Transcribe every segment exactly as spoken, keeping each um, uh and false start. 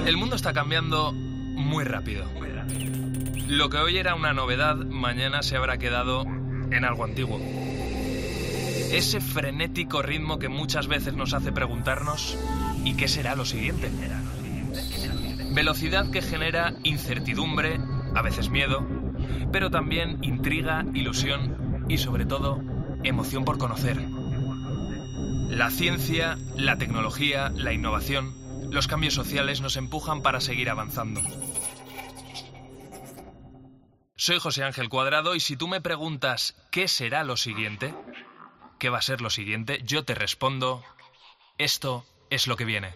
El mundo está cambiando muy rápido. Lo que hoy era una novedad, mañana se habrá quedado en algo antiguo. Ese frenético ritmo que muchas veces nos hace preguntarnos ¿y qué será lo siguiente? Velocidad que genera incertidumbre, a veces miedo, pero también intriga, ilusión y sobre todo emoción por conocer. La ciencia, la tecnología, la innovación, los cambios sociales nos empujan para seguir avanzando. Soy José Ángel Cuadrado y si tú me preguntas ¿qué será lo siguiente? ¿Qué va a ser lo siguiente? Yo te respondo, esto es lo que viene.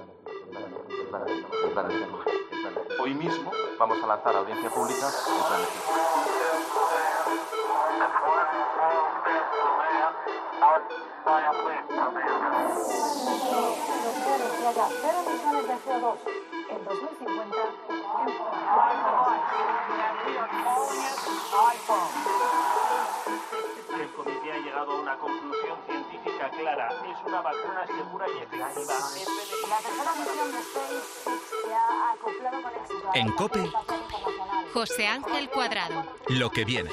Hoy mismo vamos a lanzar a audiencia pública el plan de ciencia. En dos mil cincuenta, El comité ha llegado a una conclusión científica clara. Es una vacuna segura y efectiva. la tercera misión de SpaceX se ha acoplado con éxito. En COPE, José Ángel Cuadrado. lo que viene.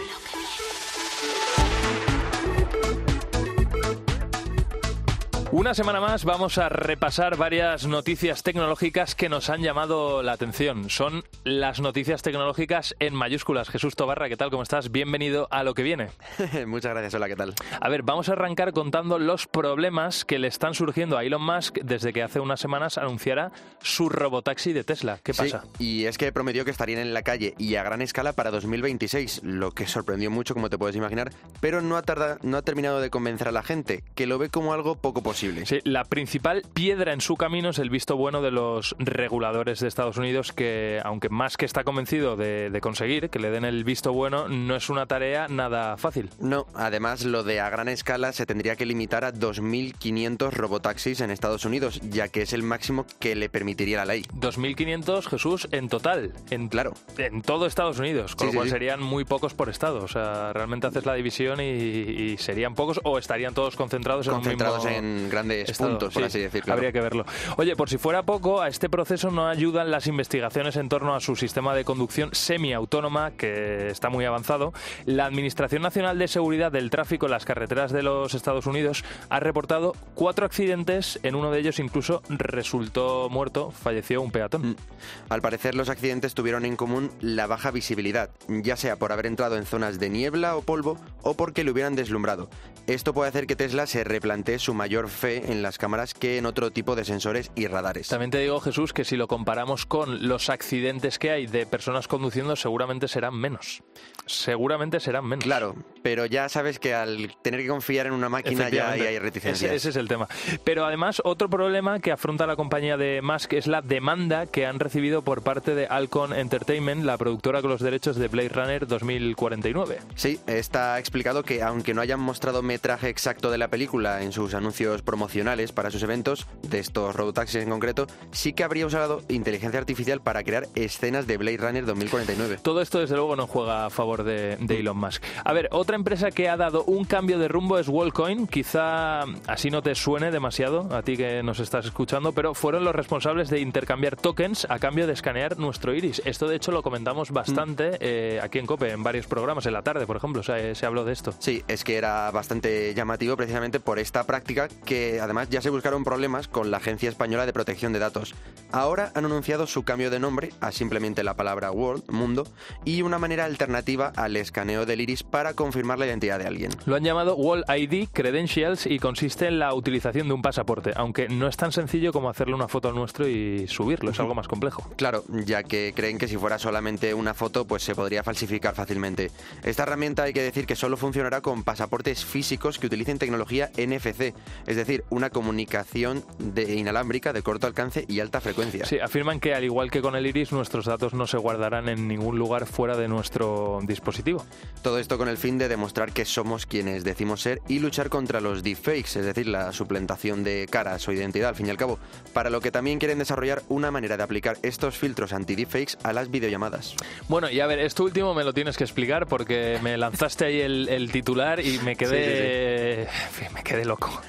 Una semana más vamos a repasar varias noticias tecnológicas que nos han llamado la atención. Son las noticias tecnológicas en mayúsculas. Jesús Tobarra, ¿qué tal? ¿Cómo estás? Bienvenido a Lo que viene. Muchas gracias, hola, ¿qué tal? A ver, vamos a arrancar contando los problemas que le están surgiendo a Elon Musk desde que hace unas semanas anunciara su robotaxi de Tesla. ¿Qué pasa? Sí, y es que prometió que estarían en la calle y a gran escala para dos mil veintiséis, lo que sorprendió mucho, como te puedes imaginar, pero no ha, tarda, no ha terminado de convencer a la gente, que lo ve como algo poco posible. Sí, la principal piedra en su camino es el visto bueno de los reguladores de Estados Unidos que, aunque Musk está convencido de, de conseguir que le den el visto bueno, no es una tarea nada fácil. No, además lo de a gran escala se tendría que limitar a dos mil quinientos robotaxis en Estados Unidos, ya que es el máximo que le permitiría la ley. dos mil quinientos, Jesús, en total. En, claro. En todo Estados Unidos, con sí, lo cual sí, sí. serían muy pocos por estado. O sea, realmente haces la división y, y serían pocos o estarían todos concentrados en Concentrados un mismo en grandes estado. puntos, por Sí, así decirlo. Habría que verlo. Oye, por si fuera poco, a este proceso no ayudan las investigaciones en torno a su sistema de conducción semiautónoma, que está muy avanzado. La Administración Nacional de Seguridad del Tráfico en las carreteras de los Estados Unidos ha reportado cuatro accidentes, en uno de ellos incluso resultó muerto, falleció un peatón. Mm. Al parecer los accidentes tuvieron en común la baja visibilidad, ya sea por haber entrado en zonas de niebla o polvo o porque le hubieran deslumbrado. Esto puede hacer que Tesla se replantee su mayor fe en las cámaras que en otro tipo de sensores y radares. También te digo, Jesús, que si lo comparamos con los accidentes que hay de personas conduciendo, seguramente serán menos. Seguramente serán menos. Claro, pero ya sabes que al tener que confiar en una máquina ya hay, hay reticencias. Ese, ese es el tema. Pero además, otro problema que afronta la compañía de Musk es la demanda que han recibido por parte de Alcon Entertainment, la productora con los derechos de Blade Runner dos mil cuarenta y nueve. Sí, está explicado que aunque no hayan mostrado metraje exacto de la película en sus anuncios promocionales para sus eventos, de estos robotaxis en concreto, sí que habría usado inteligencia artificial para crear escenas de Blade Runner dos mil cuarenta y nueve. Todo esto, desde luego, no juega a favor de, de Elon Musk. A ver, otra empresa que ha dado un cambio de rumbo es Worldcoin. Quizá así no te suene demasiado a ti que nos estás escuchando, pero fueron los responsables de intercambiar tokens a cambio de escanear nuestro iris. Esto, de hecho, lo comentamos bastante eh, aquí en COPE, en varios programas, en la tarde, por ejemplo, o sea, eh, se habló de esto. Sí, es que era bastante llamativo precisamente por esta práctica que además ya se buscaron problemas con la Agencia Española de Protección de Datos. Ahora han anunciado su cambio de nombre a simplemente la palabra World, mundo, y una manera alternativa al escaneo del iris para confirmar la identidad de alguien. Lo han llamado World I D Credentials y consiste en la utilización de un pasaporte, aunque no es tan sencillo como hacerle una foto al nuestro y subirlo, es algo más complejo. Claro, ya que creen que si fuera solamente una foto, pues se podría falsificar fácilmente. Esta herramienta hay que decir que solo funcionará con pasaportes físicos que utilicen tecnología N F C, es decir, una comunicación de inalámbrica de corto alcance y alta frecuencia. Sí, afirman que al igual que con el iris, nuestros datos no se guardarán en ningún lugar fuera de nuestro dispositivo. Todo esto con el fin de demostrar que somos quienes decimos ser y luchar contra los deepfakes, es decir, la suplantación de caras o identidad, al fin y al cabo, para lo que también quieren desarrollar una manera de aplicar estos filtros anti-deepfakes a las videollamadas. Bueno, y a ver, esto último me lo tienes que explicar porque me lanzaste ahí el, el titular y me quedé... Sí, sí, sí. Me quedé loco hablando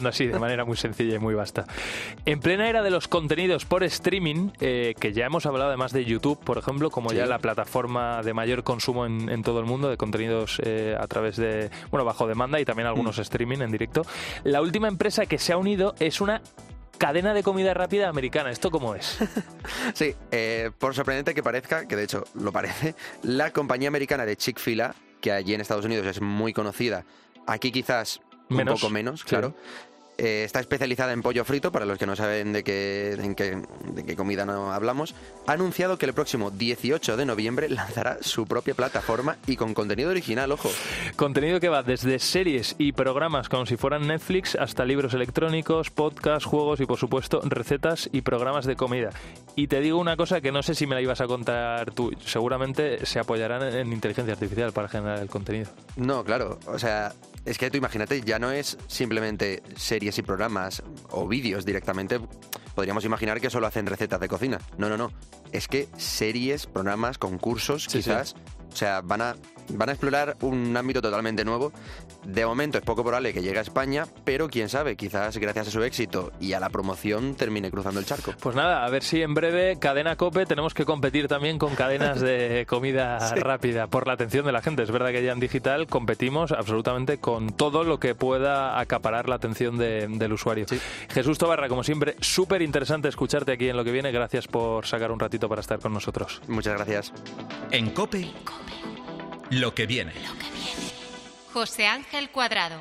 hablando así de manera muy sencilla y muy vasta. En plena era de los contenidos por streaming, eh, que ya hemos hablado además de YouTube, por ejemplo, como sí. ya la plataforma de mayor consumo en, en todo el mundo de contenidos eh, a través de, bueno, bajo demanda y también algunos mm. streaming en directo. La última empresa que se ha unido es una cadena de comida rápida americana. ¿Esto cómo es? Sí, eh, por sorprendente que parezca, que de hecho lo parece, la compañía americana de Chick-fil-A, que allí en Estados Unidos es muy conocida, aquí quizás un menos, poco menos, claro. Sí. Eh, está especializada en pollo frito, para los que no saben de qué, en qué, de qué comida no hablamos. Ha anunciado que el próximo dieciocho de noviembre lanzará su propia plataforma y con contenido original, ojo. Contenido que va desde series y programas como si fueran Netflix hasta libros electrónicos, podcasts, juegos y por supuesto recetas y programas de comida. Y te digo una cosa que no sé si me la ibas a contar tú. Seguramente se apoyarán en inteligencia artificial para generar el contenido. No, claro. O sea, es que tú imagínate, ya no es simplemente series y programas o vídeos directamente. Podríamos imaginar que solo hacen recetas de cocina. No, no, no. Es que series, programas, concursos, sí, quizás... Sí. O sea, van a, van a explorar un ámbito totalmente nuevo. De momento es poco probable que llegue a España, pero quién sabe, quizás gracias a su éxito y a la promoción termine cruzando el charco. Pues nada, a ver si en breve Cadena COPE tenemos que competir también con cadenas de comida sí. rápida por la atención de la gente. Es verdad que ya en digital competimos absolutamente con todo lo que pueda acaparar la atención de, del usuario. Sí. Jesús Tobarra, como siempre, súper interesante escucharte aquí en Lo que Viene. Gracias por sacar un ratito para estar con nosotros. Muchas gracias. En COPE, Lo que viene. Lo que viene. José Ángel Cuadrado.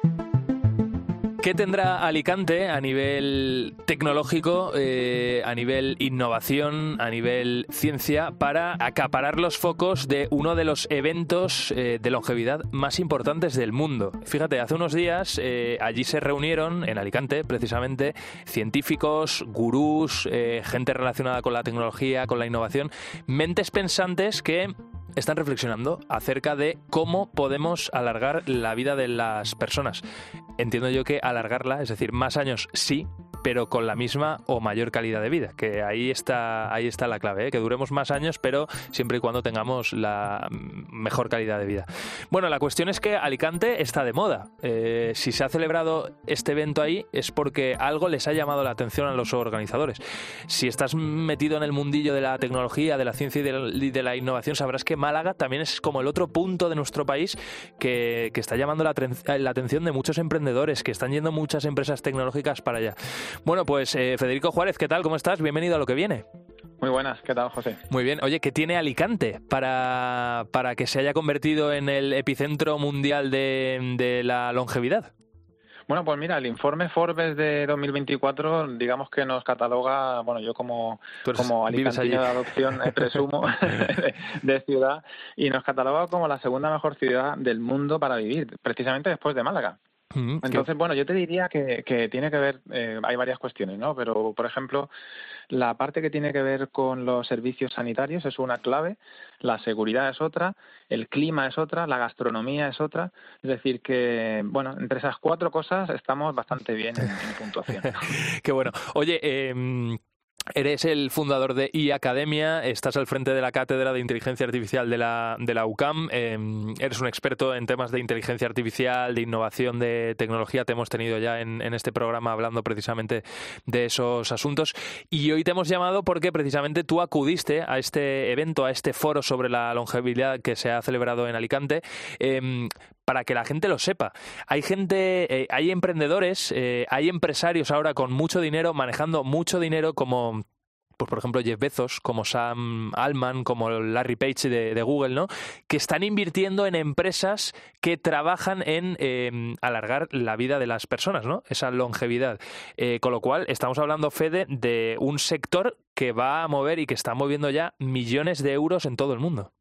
¿Qué tendrá Alicante a nivel tecnológico, eh, a nivel innovación, a nivel ciencia, para acaparar los focos de uno de los eventos eh, de longevidad más importantes del mundo? Fíjate, hace unos días eh, allí se reunieron, en Alicante precisamente, científicos, gurús, eh, gente relacionada con la tecnología, con la innovación, mentes pensantes que están reflexionando acerca de cómo podemos alargar la vida de las personas. Entiendo yo que alargarla, es decir, más años sí, pero con la misma o mayor calidad de vida, que ahí está, ahí está la clave, ¿eh? Que duremos más años, pero siempre y cuando tengamos la mejor calidad de vida. Bueno, la cuestión es que Alicante está de moda. Eh, si se ha celebrado este evento ahí es porque algo les ha llamado la atención a los organizadores. Si estás metido en el mundillo de la tecnología, de la ciencia y de la, y de la innovación, sabrás que Málaga también es como el otro punto de nuestro país que, que está llamando la, la atención de muchos emprendedores, que están yendo muchas empresas tecnológicas para allá. Bueno, pues eh, Federico Juárez, ¿qué tal? ¿Cómo estás? Bienvenido a Lo que Viene. Muy buenas, ¿qué tal, José? Muy bien. Oye, ¿qué tiene Alicante para, para que se haya convertido en el epicentro mundial de, de la longevidad? Bueno, pues mira, el informe Forbes de dos mil veinticuatro, digamos que nos cataloga, bueno, yo como, como alicantino de adopción, eh, presumo, de, de ciudad, y nos cataloga como la segunda mejor ciudad del mundo para vivir, precisamente después de Málaga. Mm, Entonces, bueno, yo te diría que, que tiene que ver, eh, hay varias cuestiones, ¿no? Pero, por ejemplo, la parte que tiene que ver con los servicios sanitarios es una clave, la seguridad es otra, el clima es otra, la gastronomía es otra. Es decir que, bueno, entre esas cuatro cosas estamos bastante bien en, en puntuación. Qué bueno. Oye, eh... eres el fundador de iAcademia, estás al frente de la Cátedra de Inteligencia Artificial de la, de la U C A M, eh, eres un experto en temas de inteligencia artificial, de innovación, de tecnología. Te hemos tenido ya en, en este programa hablando precisamente de esos asuntos y hoy te hemos llamado porque precisamente tú acudiste a este evento, a este foro sobre la longevidad que se ha celebrado en Alicante. Eh, para que la gente lo sepa. Hay gente, eh, hay emprendedores, eh, hay empresarios ahora con mucho dinero, manejando mucho dinero como, pues por ejemplo Jeff Bezos, como Sam Altman, como Larry Page de, de Google, ¿no? Que están invirtiendo en empresas que trabajan en eh, alargar la vida de las personas, ¿no? Esa longevidad. Eh, con lo cual estamos hablando, Fede, de un sector que va a mover y que está moviendo ya millones de euros en todo el mundo.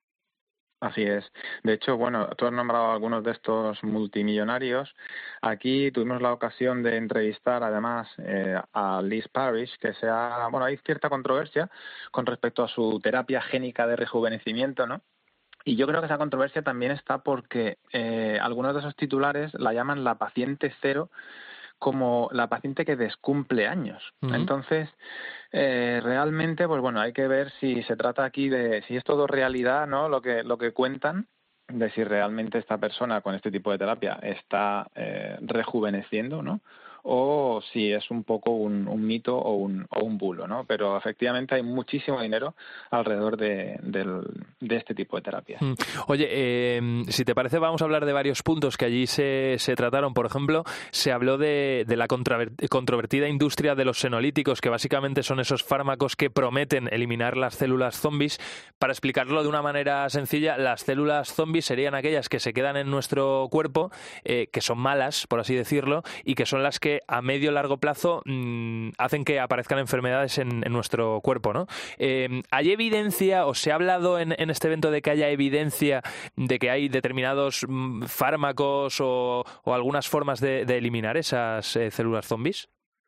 Así es. De hecho, bueno, tú has nombrado algunos de estos multimillonarios. Aquí tuvimos la ocasión de entrevistar, además, eh, a Liz Parrish, que se ha, bueno, hay cierta controversia con respecto a su terapia génica de rejuvenecimiento, ¿no? Y yo creo que esa controversia también está porque eh, algunos de esos titulares la llaman la paciente cero, como la paciente que descumple años. Uh-huh. Entonces, eh, realmente, pues bueno, hay que ver si se trata aquí de, si es todo realidad, ¿no? Lo que, lo que cuentan, de si realmente esta persona con este tipo de terapia está eh, rejuveneciendo, ¿no? O si es un poco un, un mito o un, o un bulo, ¿no? Pero efectivamente hay muchísimo dinero alrededor de, del, de este tipo de terapias. Mm. Oye, eh, si te parece, vamos a hablar de varios puntos que allí se, se trataron. Por ejemplo, se habló de, de la controvertida industria de los senolíticos, que básicamente son esos fármacos que prometen eliminar las células zombies. Para explicarlo de una manera sencilla, las células zombies serían aquellas que se quedan en nuestro cuerpo, eh, que son malas, por así decirlo, y que son las que a medio largo plazo mmm, hacen que aparezcan enfermedades en, en nuestro cuerpo, ¿no? Eh, ¿Hay evidencia o se ha hablado en, en este evento de que haya evidencia de que hay determinados mmm, fármacos o, o algunas formas de, de eliminar esas eh, células zombies?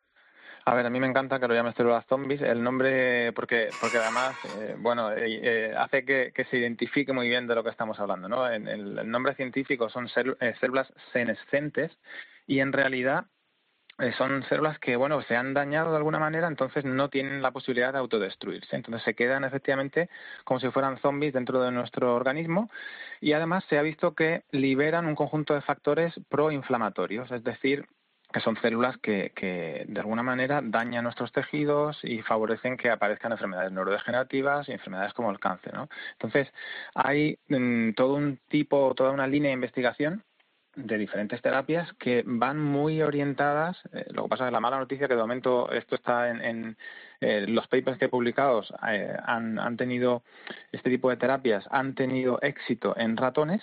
A ver, a mí me encanta que lo llames células zombies, el nombre, porque porque además, eh, bueno, eh, eh, hace que, que se identifique muy bien de lo que estamos hablando, ¿no? En el, el nombre científico son cél- eh, células senescentes y en realidad eh, son células que, bueno, se han dañado de alguna manera, entonces no tienen la posibilidad de autodestruirse. Entonces se quedan efectivamente como si fueran zombies dentro de nuestro organismo y además se ha visto que liberan un conjunto de factores proinflamatorios, es decir, que son células que, que de alguna manera dañan nuestros tejidos y favorecen que aparezcan enfermedades neurodegenerativas y enfermedades como el cáncer, ¿no? Entonces, hay mm, todo un tipo, toda una línea de investigación de diferentes terapias que van muy orientadas. Eh, lo que pasa es que la mala noticia es que de momento esto está en, en eh, los papers que he publicado eh, han, han tenido, este tipo de terapias han tenido éxito en ratones,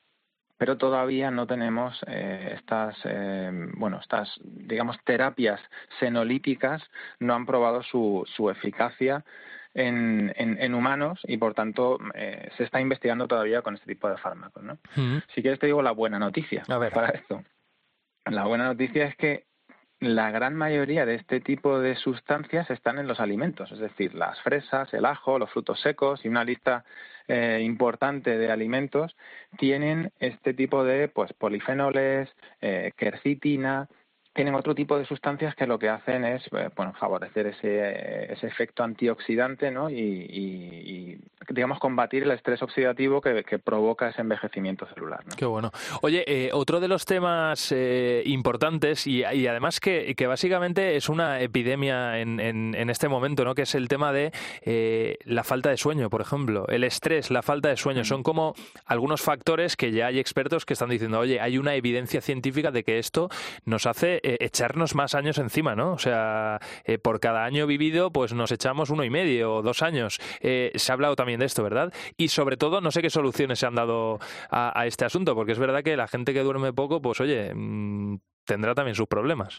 pero todavía no tenemos eh, estas, eh, bueno, estas, digamos, terapias senolíticas, no han probado su, su eficacia en, en, en humanos y, por tanto, eh, se está investigando todavía con este tipo de fármacos, ¿no? Uh-huh. Si quieres te digo la buena noticia para esto. La buena noticia es que la gran mayoría de este tipo de sustancias están en los alimentos, es decir, las fresas, el ajo, los frutos secos y una lista eh, importante de alimentos tienen este tipo de pues polifenoles, eh, quercitina, tienen otro tipo de sustancias que lo que hacen es eh, bueno, favorecer ese, ese efecto antioxidante, ¿no? y, y, y digamos combatir el estrés oxidativo que, que provoca ese envejecimiento celular, ¿no? Qué bueno. Oye, eh, otro de los temas eh, importantes y, y además que, que básicamente es una epidemia en, en, en este momento, ¿no? Que es el tema de eh, la falta de sueño, por ejemplo, el estrés, la falta de sueño. Mm. Son como algunos factores que ya hay expertos que están diciendo, oye, hay una evidencia científica de que esto nos hace eh, echarnos más años encima, ¿no? O sea, eh, por cada año vivido, pues nos echamos uno y medio o dos años. Eh, se ha hablado también de esto, ¿verdad? Y sobre todo, no sé qué soluciones se han dado a, a este asunto, porque es verdad que la gente que duerme poco, pues oye, mmm, tendrá también sus problemas.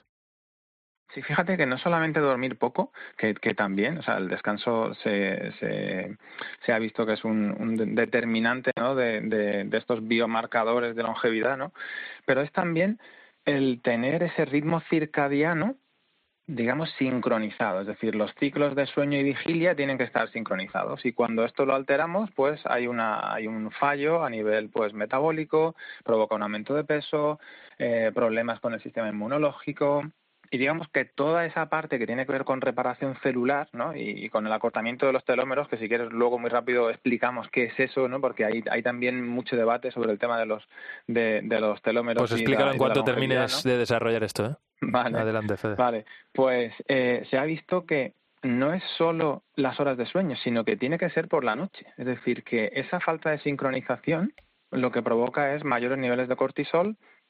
Sí, fíjate que no solamente dormir poco, que, que también, o sea, el descanso se, se, se ha visto que es un, un determinante, ¿no? de, de, de estos biomarcadores de longevidad, ¿no? Pero es también el tener ese ritmo circadiano, digamos, sincronizado, es decir, los ciclos de sueño y vigilia tienen que estar sincronizados y cuando esto lo alteramos, pues hay una hay un fallo a nivel pues metabólico, provoca un aumento de peso, eh, problemas con el sistema inmunológico. Y digamos que toda esa parte que tiene que ver con reparación celular, ¿no? Y, y con el acortamiento de los telómeros, que si quieres luego muy rápido explicamos qué es eso, ¿no? Porque hay, hay también mucho debate sobre el tema de los de, de los telómeros. Pues explícalo en cuanto termines, ¿no?, de desarrollar esto, ¿eh? Vale. Adelante, Fede. Vale, pues eh, se ha visto que no es solo las horas de sueño, sino que tiene que ser por la noche. Es decir, que esa falta de sincronización lo que provoca es mayores niveles de cortisol.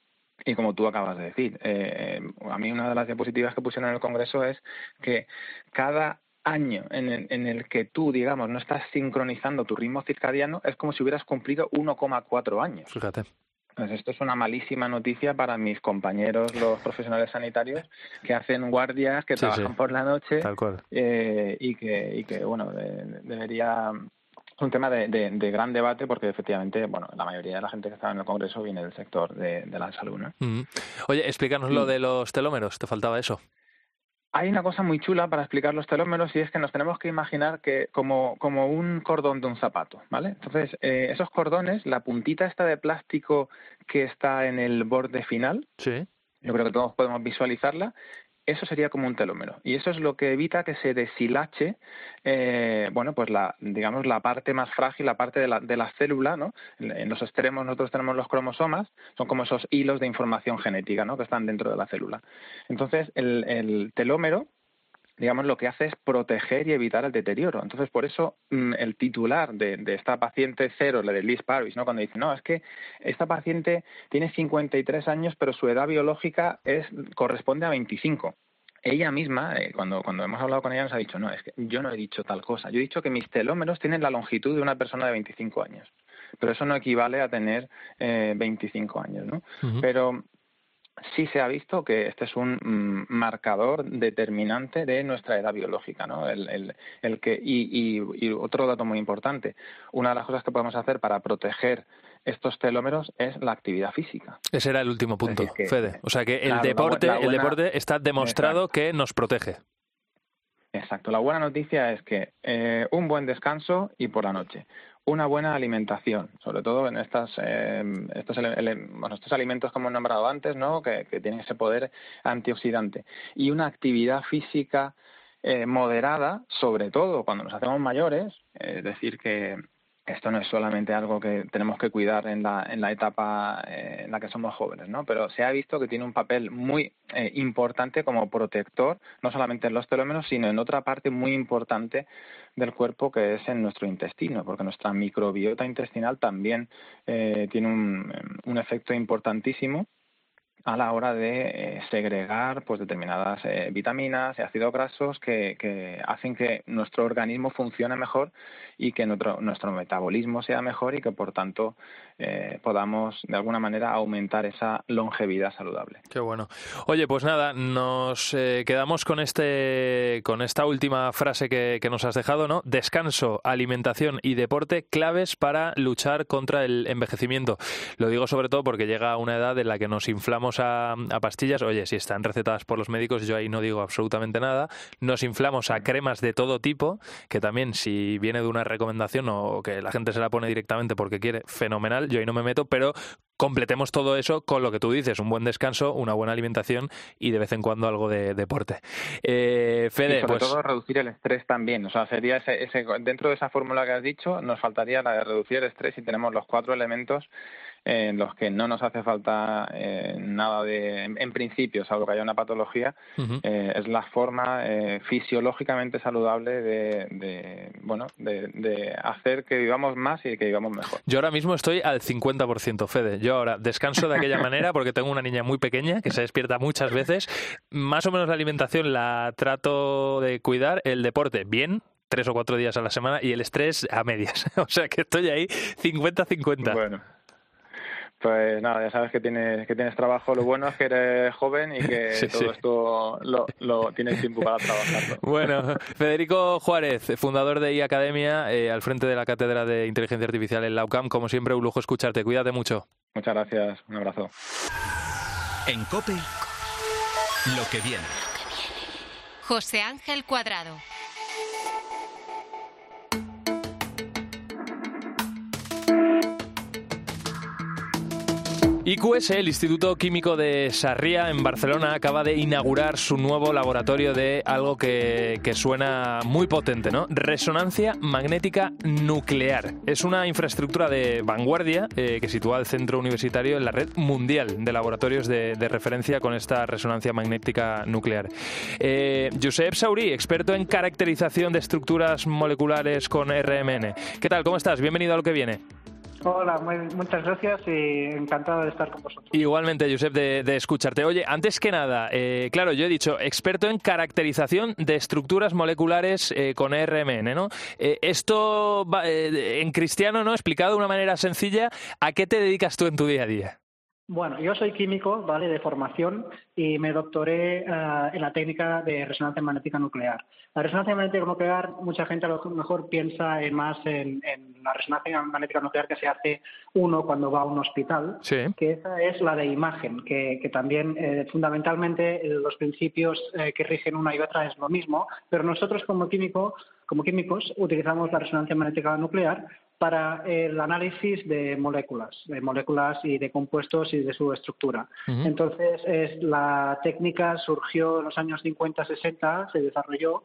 Y como tú acabas de decir, eh, a mí una de las diapositivas que pusieron en el Congreso es que cada año en el, en el que tú, digamos, no estás sincronizando tu ritmo circadiano es como si hubieras cumplido uno coma cuatro años. Fíjate. Entonces, esto es una malísima noticia para mis compañeros, los profesionales sanitarios, que hacen guardias, que sí, trabajan sí. por la noche. Tal cual. Eh, y que, y que bueno, de, debería... Es un tema de, de, de gran debate porque efectivamente, bueno, la mayoría de la gente que está en el Congreso viene del sector de, de la salud, ¿no? Mm. Oye, explícanos sí. lo de los telómeros, te faltaba eso. Hay una cosa muy chula para explicar los telómeros y es que nos tenemos que imaginar que como, como un cordón de un zapato, ¿vale? Entonces, eh, esos cordones, la puntita esta de plástico que está en el borde final, sí. yo creo que todos podemos visualizarla, eso sería como un telómero. Y eso es lo que evita que se deshilache, eh, bueno, pues la, digamos, la parte más frágil, la parte de la, de la célula, ¿no? En, en los extremos nosotros tenemos los cromosomas, son como esos hilos de información genética, ¿no? Que están dentro de la célula. Entonces, el, el telómero, digamos, lo que hace es proteger y evitar el deterioro. Entonces, por eso mmm, el titular de, de esta paciente cero, la de Liz Parrish, ¿no? Cuando dice, no, es que esta paciente tiene cincuenta y tres años, pero su edad biológica es corresponde a veinticinco. Ella misma, eh, cuando, cuando hemos hablado con ella, nos ha dicho, no, es que yo no he dicho tal cosa. Yo he dicho que mis telómeros tienen la longitud de una persona de veinticinco años. Pero eso no equivale a tener eh, veinticinco años, ¿no? Uh-huh. Pero sí se ha visto que este es un mm, marcador determinante de nuestra edad biológica, ¿no? El, el, el que y, y, y otro dato muy importante, una de las cosas que podemos hacer para proteger estos telómeros es la actividad física. Ese era el último punto, es decir que, Fede. O sea que el, claro, deporte, la, la buena, el deporte está demostrado exacto. que nos protege. Exacto. La buena noticia es que eh, un buen descanso y por la noche. Una buena alimentación, sobre todo en estas, eh, estos, ele bueno, estos alimentos que hemos nombrado antes, ¿no? que, que tienen ese poder antioxidante. Y una actividad física eh, moderada, sobre todo cuando nos hacemos mayores, es decir, que esto no es solamente algo que tenemos que cuidar en la, en la etapa eh, en la que somos jóvenes, ¿no? Pero se ha visto que tiene un papel muy eh, importante como protector, no solamente en los telómeros, sino en otra parte muy importante del cuerpo que es en nuestro intestino, porque nuestra microbiota intestinal también eh, tiene un, un efecto importantísimo a la hora de eh, segregar pues determinadas eh, vitaminas y ácidos grasos que, que hacen que nuestro organismo funcione mejor y que nuestro, nuestro metabolismo sea mejor y que por tanto eh, podamos de alguna manera aumentar esa longevidad saludable. Qué bueno. Oye, pues nada, nos eh, quedamos con este con esta última frase que, que nos has dejado, ¿no? Descanso, alimentación y deporte claves para luchar contra el envejecimiento. Lo digo sobre todo porque llega una edad en la que nos inflamos A, a pastillas, oye, si están recetadas por los médicos, yo ahí no digo absolutamente nada. Nos inflamos a cremas de todo tipo, que también si viene de una recomendación o que la gente se la pone directamente porque quiere, fenomenal, yo ahí no me meto, pero completemos todo eso con lo que tú dices, un buen descanso, una buena alimentación y de vez en cuando algo de deporte. Eh, Fede, y sobre pues... todo reducir el estrés también, o sea, sería ese, ese dentro de esa fórmula que has dicho, nos faltaría la de reducir el estrés y tenemos los cuatro elementos en los que no nos hace falta eh, nada de, en, en principio, salvo que haya una patología, uh-huh. eh, es la forma eh, fisiológicamente saludable de, de bueno, de, de hacer que vivamos más y que vivamos mejor. Yo ahora mismo estoy al cincuenta por ciento, Fede. Yo ahora descanso de aquella manera porque tengo una niña muy pequeña que se despierta muchas veces. Más o menos la alimentación la trato de cuidar, el deporte bien, tres o cuatro días a la semana, y el estrés a medias. O sea que estoy ahí cincuenta cincuenta. Bueno. Pues nada, ya sabes que tienes que tienes trabajo. Lo bueno es que eres joven y que sí, todo sí. esto lo, lo tienes tiempo para trabajarlo. Bueno, Federico Juárez, fundador de iAcademia, eh, al frente de la Cátedra de Inteligencia Artificial en la U C A M. Como siempre, un lujo escucharte. Cuídate mucho. Muchas gracias. Un abrazo. En COPE, lo que viene. José Ángel Cuadrado. I Q S, el Instituto Químico de Sarriá, en Barcelona, acaba de inaugurar su nuevo laboratorio de algo que, que suena muy potente, ¿no? Resonancia magnética nuclear. Es una infraestructura de vanguardia eh, que sitúa al centro universitario en la red mundial de laboratorios de, de referencia con esta resonancia magnética nuclear. Eh, Josep Saurí, experto en caracterización de estructuras moleculares con R M N. ¿Qué tal? ¿Cómo estás? Bienvenido a Lo que viene. Hola, muy, muchas gracias y encantado de estar con vosotros. Igualmente, Josep, de, de escucharte. Oye, antes que nada, eh, claro, yo he dicho experto en caracterización de estructuras moleculares eh, con R M N, ¿no? Eh, esto, va, eh, en cristiano, ¿no? Explicado de una manera sencilla, ¿a qué te dedicas tú en tu día a día? Bueno, yo soy químico, ¿vale?, de formación y me doctoré uh, en la técnica de resonancia magnética nuclear. La resonancia magnética nuclear, mucha gente a lo mejor piensa en más en, en la resonancia magnética nuclear que se hace uno cuando va a un hospital, sí. que esa es la de imagen, que, que también eh, fundamentalmente eh, los principios eh, que rigen una y otra es lo mismo, pero nosotros como químico, como químicos utilizamos la resonancia magnética nuclear para el análisis de moléculas, de moléculas y de compuestos y de su estructura. Uh-huh. Entonces, es, la técnica surgió en los años cincuenta sesenta, se desarrolló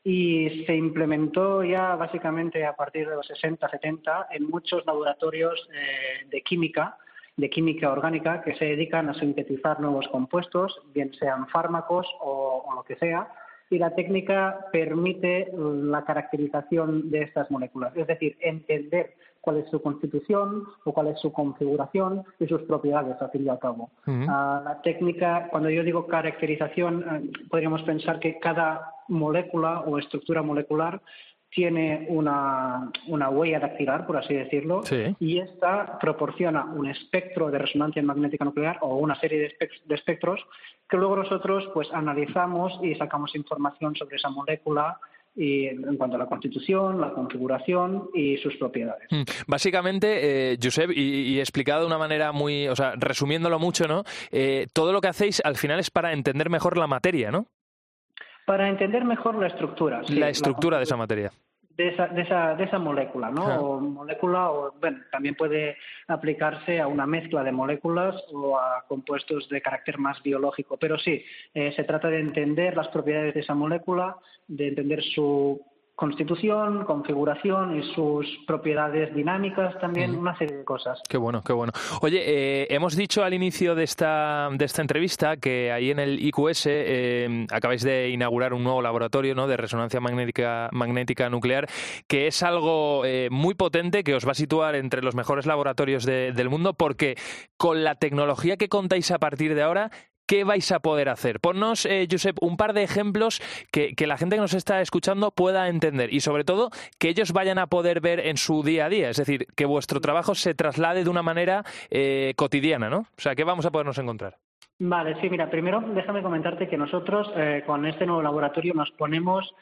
y se implementó ya básicamente a partir de los sesenta setenta en muchos laboratorios eh, de química, de química orgánica, que se dedican a sintetizar nuevos compuestos, bien sean fármacos o, o lo que sea, y la técnica permite la caracterización de estas moléculas, es decir, entender cuál es su constitución o cuál es su configuración y sus propiedades, al fin y al cabo. Uh-huh. Uh, la técnica, cuando yo digo caracterización, eh, podríamos pensar que cada molécula o estructura molecular tiene una, una huella dactilar, por así decirlo, sí. Y esta proporciona un espectro de resonancia magnética nuclear o una serie de, espect- de espectros que luego nosotros pues analizamos y sacamos información sobre esa molécula y en cuanto a la constitución, la configuración y sus propiedades. Básicamente, eh, Josep, y, y explicado de una manera muy, o sea, resumiéndolo mucho, ¿no? Eh, todo lo que hacéis al final es para entender mejor la materia, ¿no? Para entender mejor la estructura. Sí, la estructura la, de esa materia. De esa, de esa, de esa molécula, ¿no? Ah. O molécula, o bueno, también puede aplicarse a una mezcla de moléculas o a compuestos de carácter más biológico. Pero sí, eh, se trata de entender las propiedades de esa molécula, de entender su constitución, configuración y sus propiedades dinámicas también, uh-huh. Una serie de cosas. Qué bueno, qué bueno. Oye, eh, hemos dicho al inicio de esta de esta entrevista que ahí en el I Q S eh, acabáis de inaugurar un nuevo laboratorio, ¿no?, de resonancia magnética, magnética nuclear, que es algo eh, muy potente, que os va a situar entre los mejores laboratorios de, del mundo, porque con la tecnología que contáis a partir de ahora, ¿qué vais a poder hacer? Ponnos, eh, Josep, un par de ejemplos que, que la gente que nos está escuchando pueda entender y, sobre todo, que ellos vayan a poder ver en su día a día. Es decir, que vuestro trabajo se traslade de una manera eh, cotidiana, ¿no? O sea, ¿qué vamos a podernos encontrar? Vale, sí, mira, primero déjame comentarte que nosotros eh, con este nuevo laboratorio nos ponemos...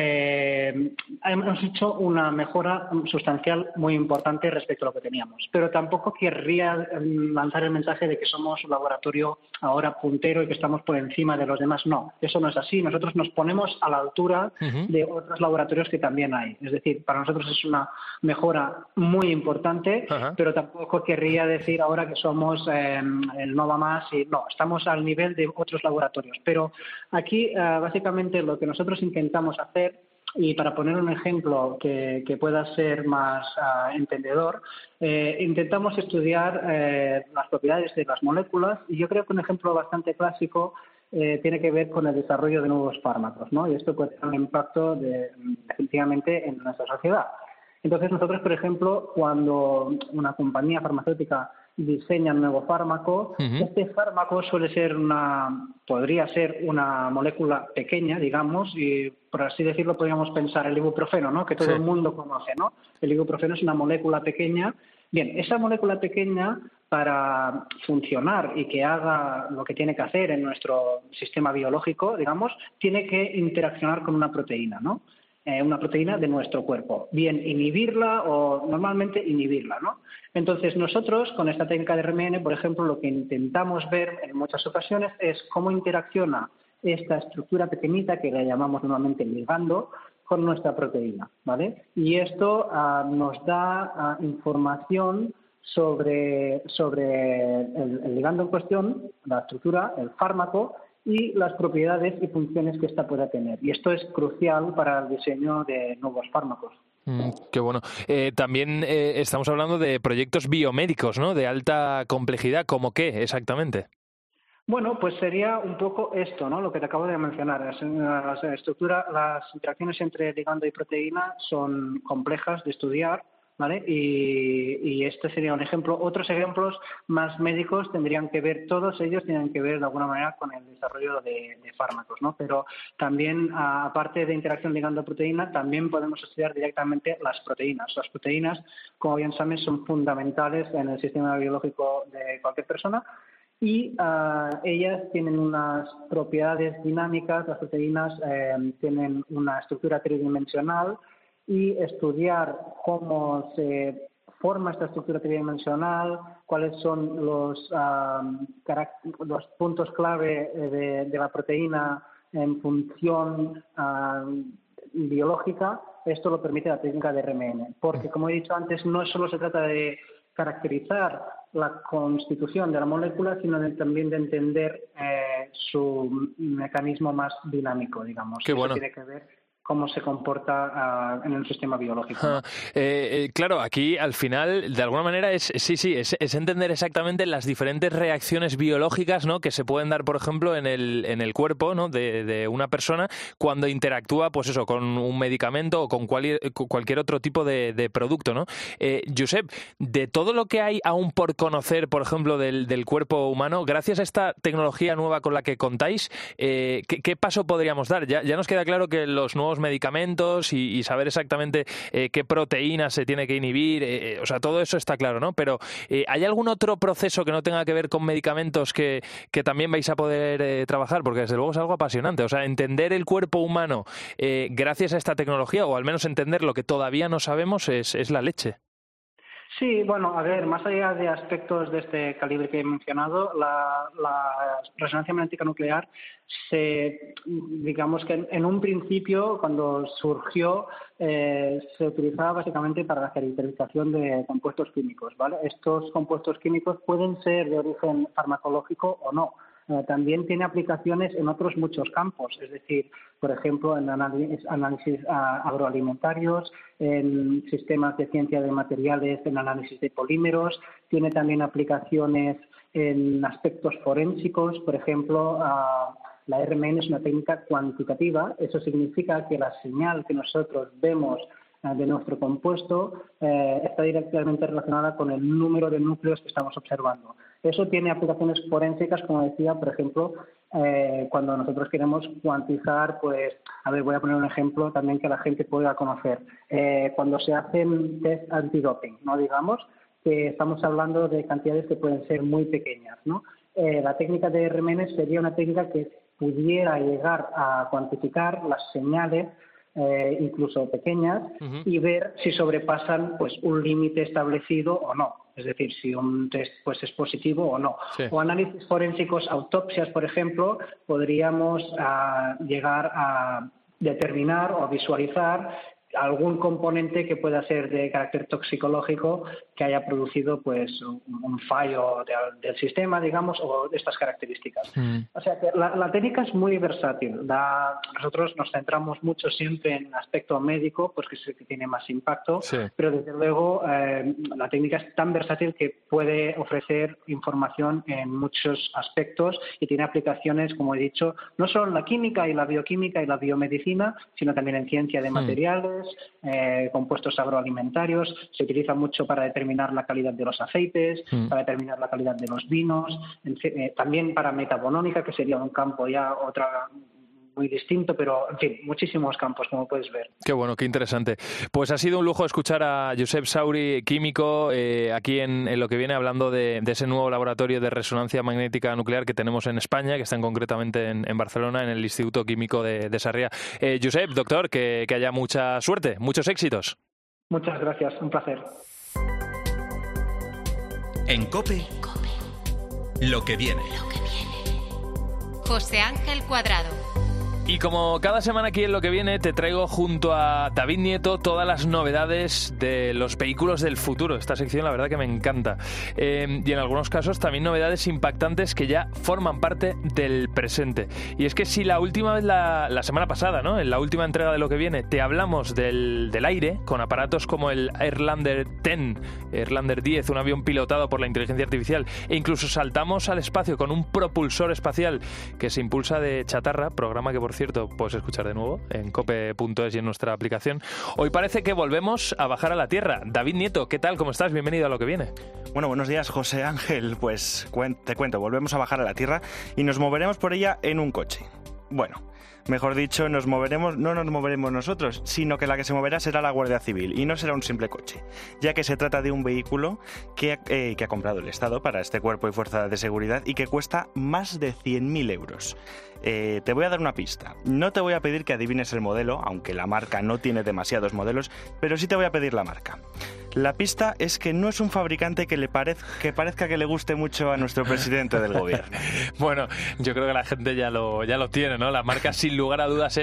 Eh, hemos hecho una mejora sustancial muy importante respecto a lo que teníamos, pero tampoco querría lanzar el mensaje de que somos un laboratorio ahora puntero y que estamos por encima de los demás. No, eso no es así. Nosotros nos ponemos a la altura uh-huh. de otros laboratorios que también hay. Es decir, para nosotros es una mejora muy importante, uh-huh. pero tampoco querría decir ahora que somos eh, el no va más. Y, no, estamos al nivel de otros laboratorios. Pero aquí, eh, básicamente, lo que nosotros intentamos hacer, y para poner un ejemplo que, que pueda ser más uh, entendedor, eh, intentamos estudiar eh, las propiedades de las moléculas, y yo creo que un ejemplo bastante clásico eh, tiene que ver con el desarrollo de nuevos fármacos, ¿no? Y esto puede tener un impacto de, definitivamente en nuestra sociedad. Entonces nosotros, por ejemplo, cuando una compañía farmacéutica diseña un nuevo fármaco, uh-huh. este fármaco suele ser una, podría ser una molécula pequeña, digamos, y por así decirlo podríamos pensar el ibuprofeno, ¿no?, que todo sí. el mundo conoce, ¿no? El ibuprofeno es una molécula pequeña. Bien, esa molécula pequeña, para funcionar y que haga lo que tiene que hacer en nuestro sistema biológico, digamos, tiene que interaccionar con una proteína, ¿no? Eh, una proteína de nuestro cuerpo. Bien, inhibirla o normalmente inhibirla, ¿no? Entonces, nosotros, con esta técnica de R M N, por ejemplo, lo que intentamos ver en muchas ocasiones es cómo interacciona esta estructura pequeñita, que la llamamos normalmente ligando, con nuestra proteína, ¿vale? Y esto uh, nos da uh, información sobre, sobre el, el ligando en cuestión, la estructura, el fármaco, y las propiedades y funciones que ésta pueda tener. Y esto es crucial para el diseño de nuevos fármacos. Mm, qué bueno. Eh, también eh, estamos hablando de proyectos biomédicos, ¿no?, de alta complejidad. ¿Cómo qué exactamente? Bueno, pues sería un poco esto, ¿no?, lo que te acabo de mencionar. Las, las estructuras, las interacciones entre ligando y proteína son complejas de estudiar, ¿vale? Y, y este sería un ejemplo. Otros ejemplos más médicos tendrían que ver, todos ellos tienen que ver de alguna manera con el desarrollo de, de fármacos, ¿no? Pero también, aparte de interacción ligando-proteína, también podemos estudiar directamente las proteínas. Las proteínas, como bien saben, son fundamentales en el sistema biológico de cualquier persona, y uh, ellas tienen unas propiedades dinámicas. Las proteínas eh, tienen una estructura tridimensional, y estudiar cómo se forma esta estructura tridimensional, cuáles son los, um, los puntos clave de, de la proteína en función um, biológica, esto lo permite la técnica de R M N, porque como he dicho antes, no solo se trata de caracterizar la constitución de la molécula, sino de, también de entender eh, su mecanismo más dinámico, digamos. Qué bueno. Eso tiene que ver cómo se comporta uh, en el sistema biológico. Ah, eh, eh, claro, aquí al final, de alguna manera, es sí, sí, es, es entender exactamente las diferentes reacciones biológicas, ¿no?, que se pueden dar, por ejemplo, en el, en el cuerpo, ¿no?, de, de una persona cuando interactúa, pues eso, con un medicamento o con, cual, con cualquier otro tipo de, de producto, ¿no? Eh, Josep, de todo lo que hay aún por conocer, por ejemplo, del, del cuerpo humano, gracias a esta tecnología nueva con la que contáis, eh, ¿qué, qué paso podríamos dar? Ya, ya nos queda claro que los nuevos medicamentos y, y saber exactamente eh, qué proteínas se tiene que inhibir, eh, o sea, todo eso está claro, ¿no? Pero eh, ¿hay algún otro proceso que no tenga que ver con medicamentos que, que también vais a poder eh, trabajar? Porque desde luego es algo apasionante, o sea, entender el cuerpo humano eh, gracias a esta tecnología, o al menos entender lo que todavía no sabemos, es, es la leche. Sí, bueno, a ver, más allá de aspectos de este calibre que he mencionado, la, la resonancia magnética nuclear, se, digamos que en, en un principio, cuando surgió, eh, se utilizaba básicamente para la caracterización de compuestos químicos, ¿vale? Estos compuestos químicos pueden ser de origen farmacológico o no. Eh, también tiene aplicaciones en otros muchos campos, es decir, por ejemplo, en análisis, análisis uh, agroalimentarios, en sistemas de ciencia de materiales, en análisis de polímeros, tiene también aplicaciones en aspectos forensicos, por ejemplo, uh, la R M N es una técnica cuantitativa, eso significa que la señal que nosotros vemos de nuestro compuesto eh, está directamente relacionada con el número de núcleos que estamos observando. Eso tiene aplicaciones forensicas, como decía, por ejemplo, eh, cuando nosotros queremos cuantizar, pues, a ver, voy a poner un ejemplo también que la gente pueda conocer. Eh, cuando se hacen test antidoping, ¿no? Digamos que estamos hablando de cantidades que pueden ser muy pequeñas, ¿no? Eh, la técnica de R M N sería una técnica que pudiera llegar a cuantificar las señales Eh, incluso pequeñas, uh-huh. y ver si sobrepasan pues un límite establecido o no, es decir, si un test pues es positivo o no. Sí. O análisis forensicos, autopsias, por ejemplo, podríamos uh, llegar a determinar o a visualizar algún componente que pueda ser de carácter toxicológico que haya producido pues un, un fallo de, del sistema, digamos, o de estas características. Mm. O sea que la, la técnica es muy versátil. Da, nosotros nos centramos mucho siempre en el aspecto médico, pues que es el que tiene más impacto, sí. Pero desde luego eh, la técnica es tan versátil que puede ofrecer información en muchos aspectos y tiene aplicaciones, como he dicho, no solo en la química y la bioquímica y la biomedicina, sino también en ciencia de materiales, mm. eh, compuestos agroalimentarios. Se utiliza mucho para determinar la calidad de los aceites, mm. para determinar la calidad de los vinos, en, eh, también para metabonómica, que sería un campo ya otra muy distinto, pero en fin, muchísimos campos, como puedes ver. Qué bueno, qué interesante. Pues ha sido un lujo escuchar a Josep Sauri, químico, eh, aquí en, en lo que viene, hablando de, de ese nuevo laboratorio de resonancia magnética nuclear que tenemos en España, que están concretamente en, en Barcelona, en el Instituto Químico de, de Sarriá. Eh, Josep, doctor, que, que haya mucha suerte, muchos éxitos. Muchas gracias, un placer. En COPE, lo que viene. Lo que viene. José Ángel Cuadrado. Y como cada semana aquí en Lo que viene, te traigo junto a David Nieto todas las novedades de los vehículos del futuro. Esta sección la verdad que me encanta. Eh, y en algunos casos también novedades impactantes que ya forman parte del presente. Y es que si la última vez, la, la semana pasada, ¿no?, en la última entrega de Lo que viene, te hablamos del, del aire, con aparatos como el Airlander diez, Airlander diez, un avión pilotado por la inteligencia artificial, e incluso saltamos al espacio con un propulsor espacial que se impulsa de chatarra, programa que por cierto puedes escuchar de nuevo en cope punto es y en nuestra aplicación. Hoy parece que volvemos a bajar a la Tierra. David Nieto, ¿qué tal? ¿Cómo estás? Bienvenido a Lo que viene. Bueno, buenos días, José Ángel. Pues te cuento, volvemos a bajar a la Tierra y nos moveremos por ella en un coche. Bueno, mejor dicho, nos moveremos, no nos moveremos nosotros, sino que la que se moverá será la Guardia Civil, y no será un simple coche, ya que se trata de un vehículo que, eh, que ha comprado el Estado para este cuerpo y fuerza de seguridad y que cuesta más de cien mil euros. Eh, te voy a dar una pista. No te voy a pedir que adivines el modelo, aunque la marca no tiene demasiados modelos, pero sí te voy a pedir la marca. La pista es que no es un fabricante que le parezca que, parezca que le guste mucho a nuestro presidente del gobierno. Bueno, yo creo que la gente ya lo, ya lo tiene, ¿no? La marca, sin lugar a dudas, es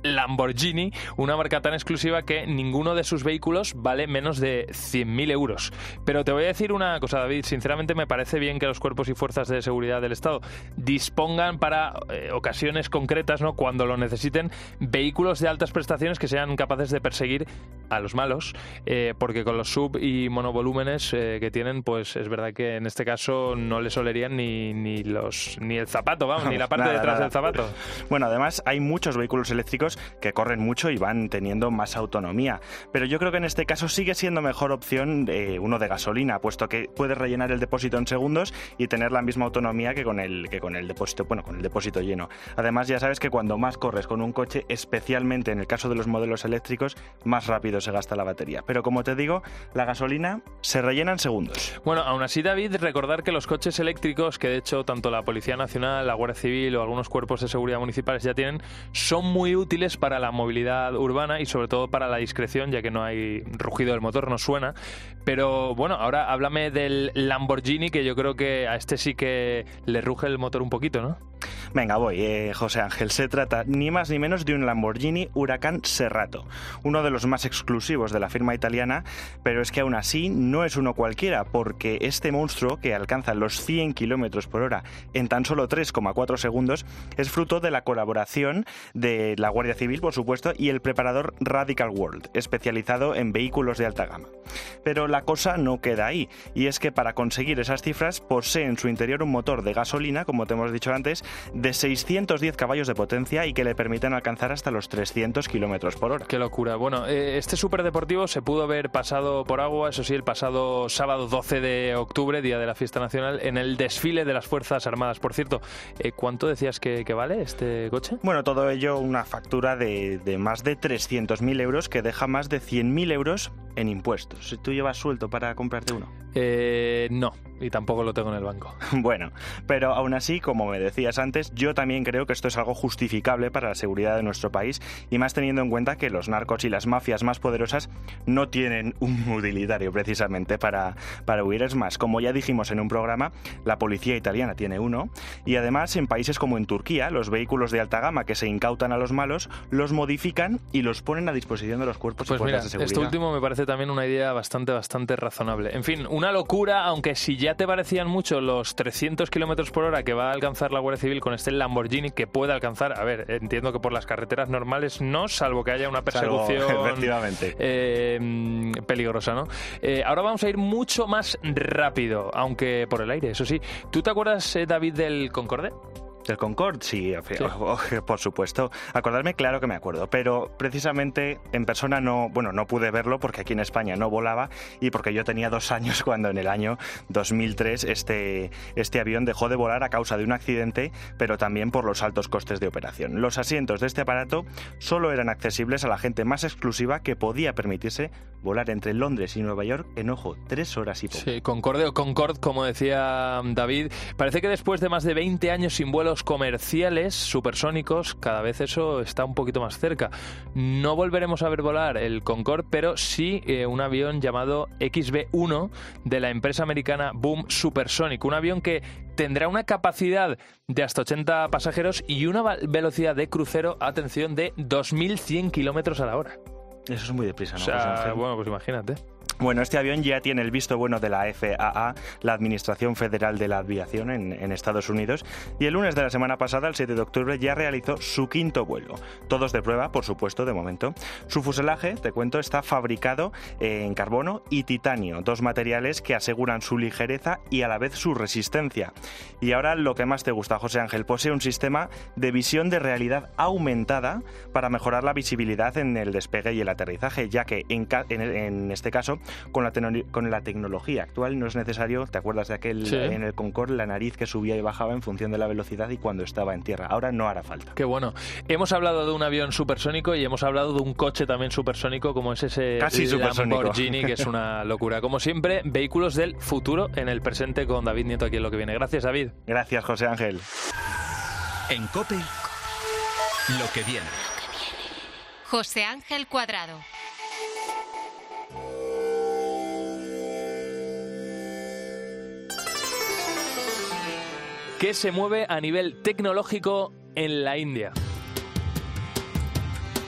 Lamborghini, una marca tan exclusiva que ninguno de sus vehículos vale menos de cien mil euros. Pero te voy a decir una cosa, David, sinceramente me parece bien que los cuerpos y fuerzas de seguridad del Estado dispongan para eh, ocasiones concretas, ¿no?, cuando lo necesiten, vehículos de altas prestaciones que sean capaces de perseguir a los malos, eh, porque con los sub y monovolúmenes eh, que tienen, pues es verdad que en este caso no les olerían ni, ni los ni el zapato, vamos, ni la parte nada, de detrás nada. del zapato. Bueno, además hay muchos vehículos eléctricos que corren mucho y van teniendo más autonomía, pero yo creo que en este caso sigue siendo mejor opción eh, uno de gasolina, puesto que puedes rellenar el depósito en segundos y tener la misma autonomía que con el que con el depósito, bueno, con el depósito lleno. Además, ya sabes que cuando más corres con un coche, especialmente en el caso de los modelos eléctricos, más rápido se gasta la batería. Pero como te digo, la gasolina se rellena en segundos. Bueno, aún así, David, recordar que los coches eléctricos, que de hecho tanto la Policía Nacional, la Guardia Civil o algunos cuerpos de seguridad municipales ya tienen, son muy útiles para la movilidad urbana y sobre todo para la discreción, ya que no hay rugido del motor, no suena. Pero bueno, ahora háblame del Lamborghini, que yo creo que a este sí que le ruge el motor un poquito, ¿no? Venga, voy, eh, José Ángel. Se trata ni más ni menos de un Lamborghini Huracán Serrato, uno de los más exclusivos de la firma italiana, pero es que aún así no es uno cualquiera, porque este monstruo, que alcanza los cien kilómetros por hora en tan solo tres coma cuatro segundos, es fruto de la colaboración de la Guardia Civil, por supuesto, y el preparador Radical World, especializado en vehículos de alta gama. Pero la cosa no queda ahí, y es que para conseguir esas cifras posee en su interior un motor de gasolina, como te hemos dicho antes, de seiscientos diez caballos de potencia y que le permiten alcanzar hasta los trescientos kilómetros por hora. Qué locura. Bueno, eh, este superdeportivo se pudo haber pasado por agua, eso sí, el pasado sábado doce de octubre, día de la fiesta nacional, en el desfile de las Fuerzas Armadas. Por cierto, eh, ¿cuánto decías que, que vale este coche? Bueno, todo ello una factura de, de más de trescientos mil euros que deja más de cien mil euros en impuestos. ¿Tú llevas suelto para comprarte uno? Eh, no, y tampoco lo tengo en el banco. Bueno, pero aún así, como me decías antes, yo también creo que esto es algo justificable para la seguridad de nuestro país, y más teniendo en cuenta que los narcos y las mafias más poderosas no tienen un utilitario precisamente para, para huir. Es más, como ya dijimos en un programa, la policía italiana tiene uno, y además en países como en Turquía, los vehículos de alta gama que se incautan a los malos, los modifican y los ponen a disposición de los cuerpos pues y fuerzas mira, de seguridad. Esto último me parece también una idea bastante, bastante razonable. En fin, una locura, aunque si ya te parecían mucho los trescientos kilómetros por hora que va a alcanzar la Guardia Civil con este Lamborghini, que puede alcanzar, a ver, entiendo que por las carreteras normales no, salvo que haya una persecución salvo, efectivamente. Eh, peligrosa, ¿no? Eh, ahora vamos a ir mucho más rápido, aunque por el aire, eso sí. ¿Tú te acuerdas, eh, David, del Concorde? ¿Del Concorde? Sí, sí, por supuesto. Acordarme, claro que me acuerdo, pero precisamente en persona no, bueno, no pude verlo porque aquí en España no volaba y porque yo tenía dos años cuando en el año dos mil tres este, este avión dejó de volar a causa de un accidente, pero también por los altos costes de operación. Los asientos de este aparato solo eran accesibles a la gente más exclusiva que podía permitirse volar entre Londres y Nueva York en, ojo, tres horas y poco. Sí, Concorde o Concorde, como decía David. Parece que después de más de veinte años sin vuelos comerciales supersónicos, cada vez eso está un poquito más cerca. No volveremos a ver volar el Concorde, pero sí eh, un avión llamado X B uno de la empresa americana Boom Supersonic, un avión que tendrá una capacidad de hasta ochenta pasajeros y una velocidad de crucero, atención, de dos mil cien kilómetros a la hora. Eso es muy deprisa, ¿no? O sea, bueno, pues imagínate. Bueno, este avión ya tiene el visto bueno de la F A A, la Administración Federal de la Aviación en, en Estados Unidos, y el lunes de la semana pasada, el siete de octubre, ya realizó su quinto vuelo. Todos de prueba, por supuesto, de momento. Su fuselaje, te cuento, está fabricado en carbono y titanio, dos materiales que aseguran su ligereza y a la vez su resistencia. Y ahora lo que más te gusta, José Ángel, posee un sistema de visión de realidad aumentada para mejorar la visibilidad en el despegue y el aterrizaje, ya que en, en, en este caso Con la, con la tecnología actual no es necesario, ¿te acuerdas de aquel sí. en el Concorde, la nariz que subía y bajaba en función de la velocidad y cuando estaba en tierra? Ahora no hará falta. Qué bueno. Hemos hablado de un avión supersónico y hemos hablado de un coche también supersónico como es ese Casi Lamborghini, que es una locura. Como siempre, vehículos del futuro en el presente con David Nieto aquí en Lo que viene. Gracias, David. Gracias, José Ángel. En COPE, Lo que viene. José Ángel Cuadrado. ¿Qué se mueve a nivel tecnológico en la India?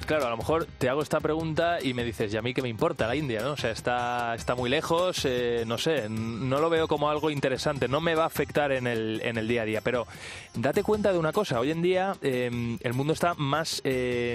claro, a lo mejor te hago esta pregunta y me dices, ¿y a mí qué me importa la India, no? O sea, está, está muy lejos, eh, no sé, no lo veo como algo interesante, no me va a afectar en el, en el día a día. Pero date cuenta de una cosa, hoy en día eh, el mundo está más, eh,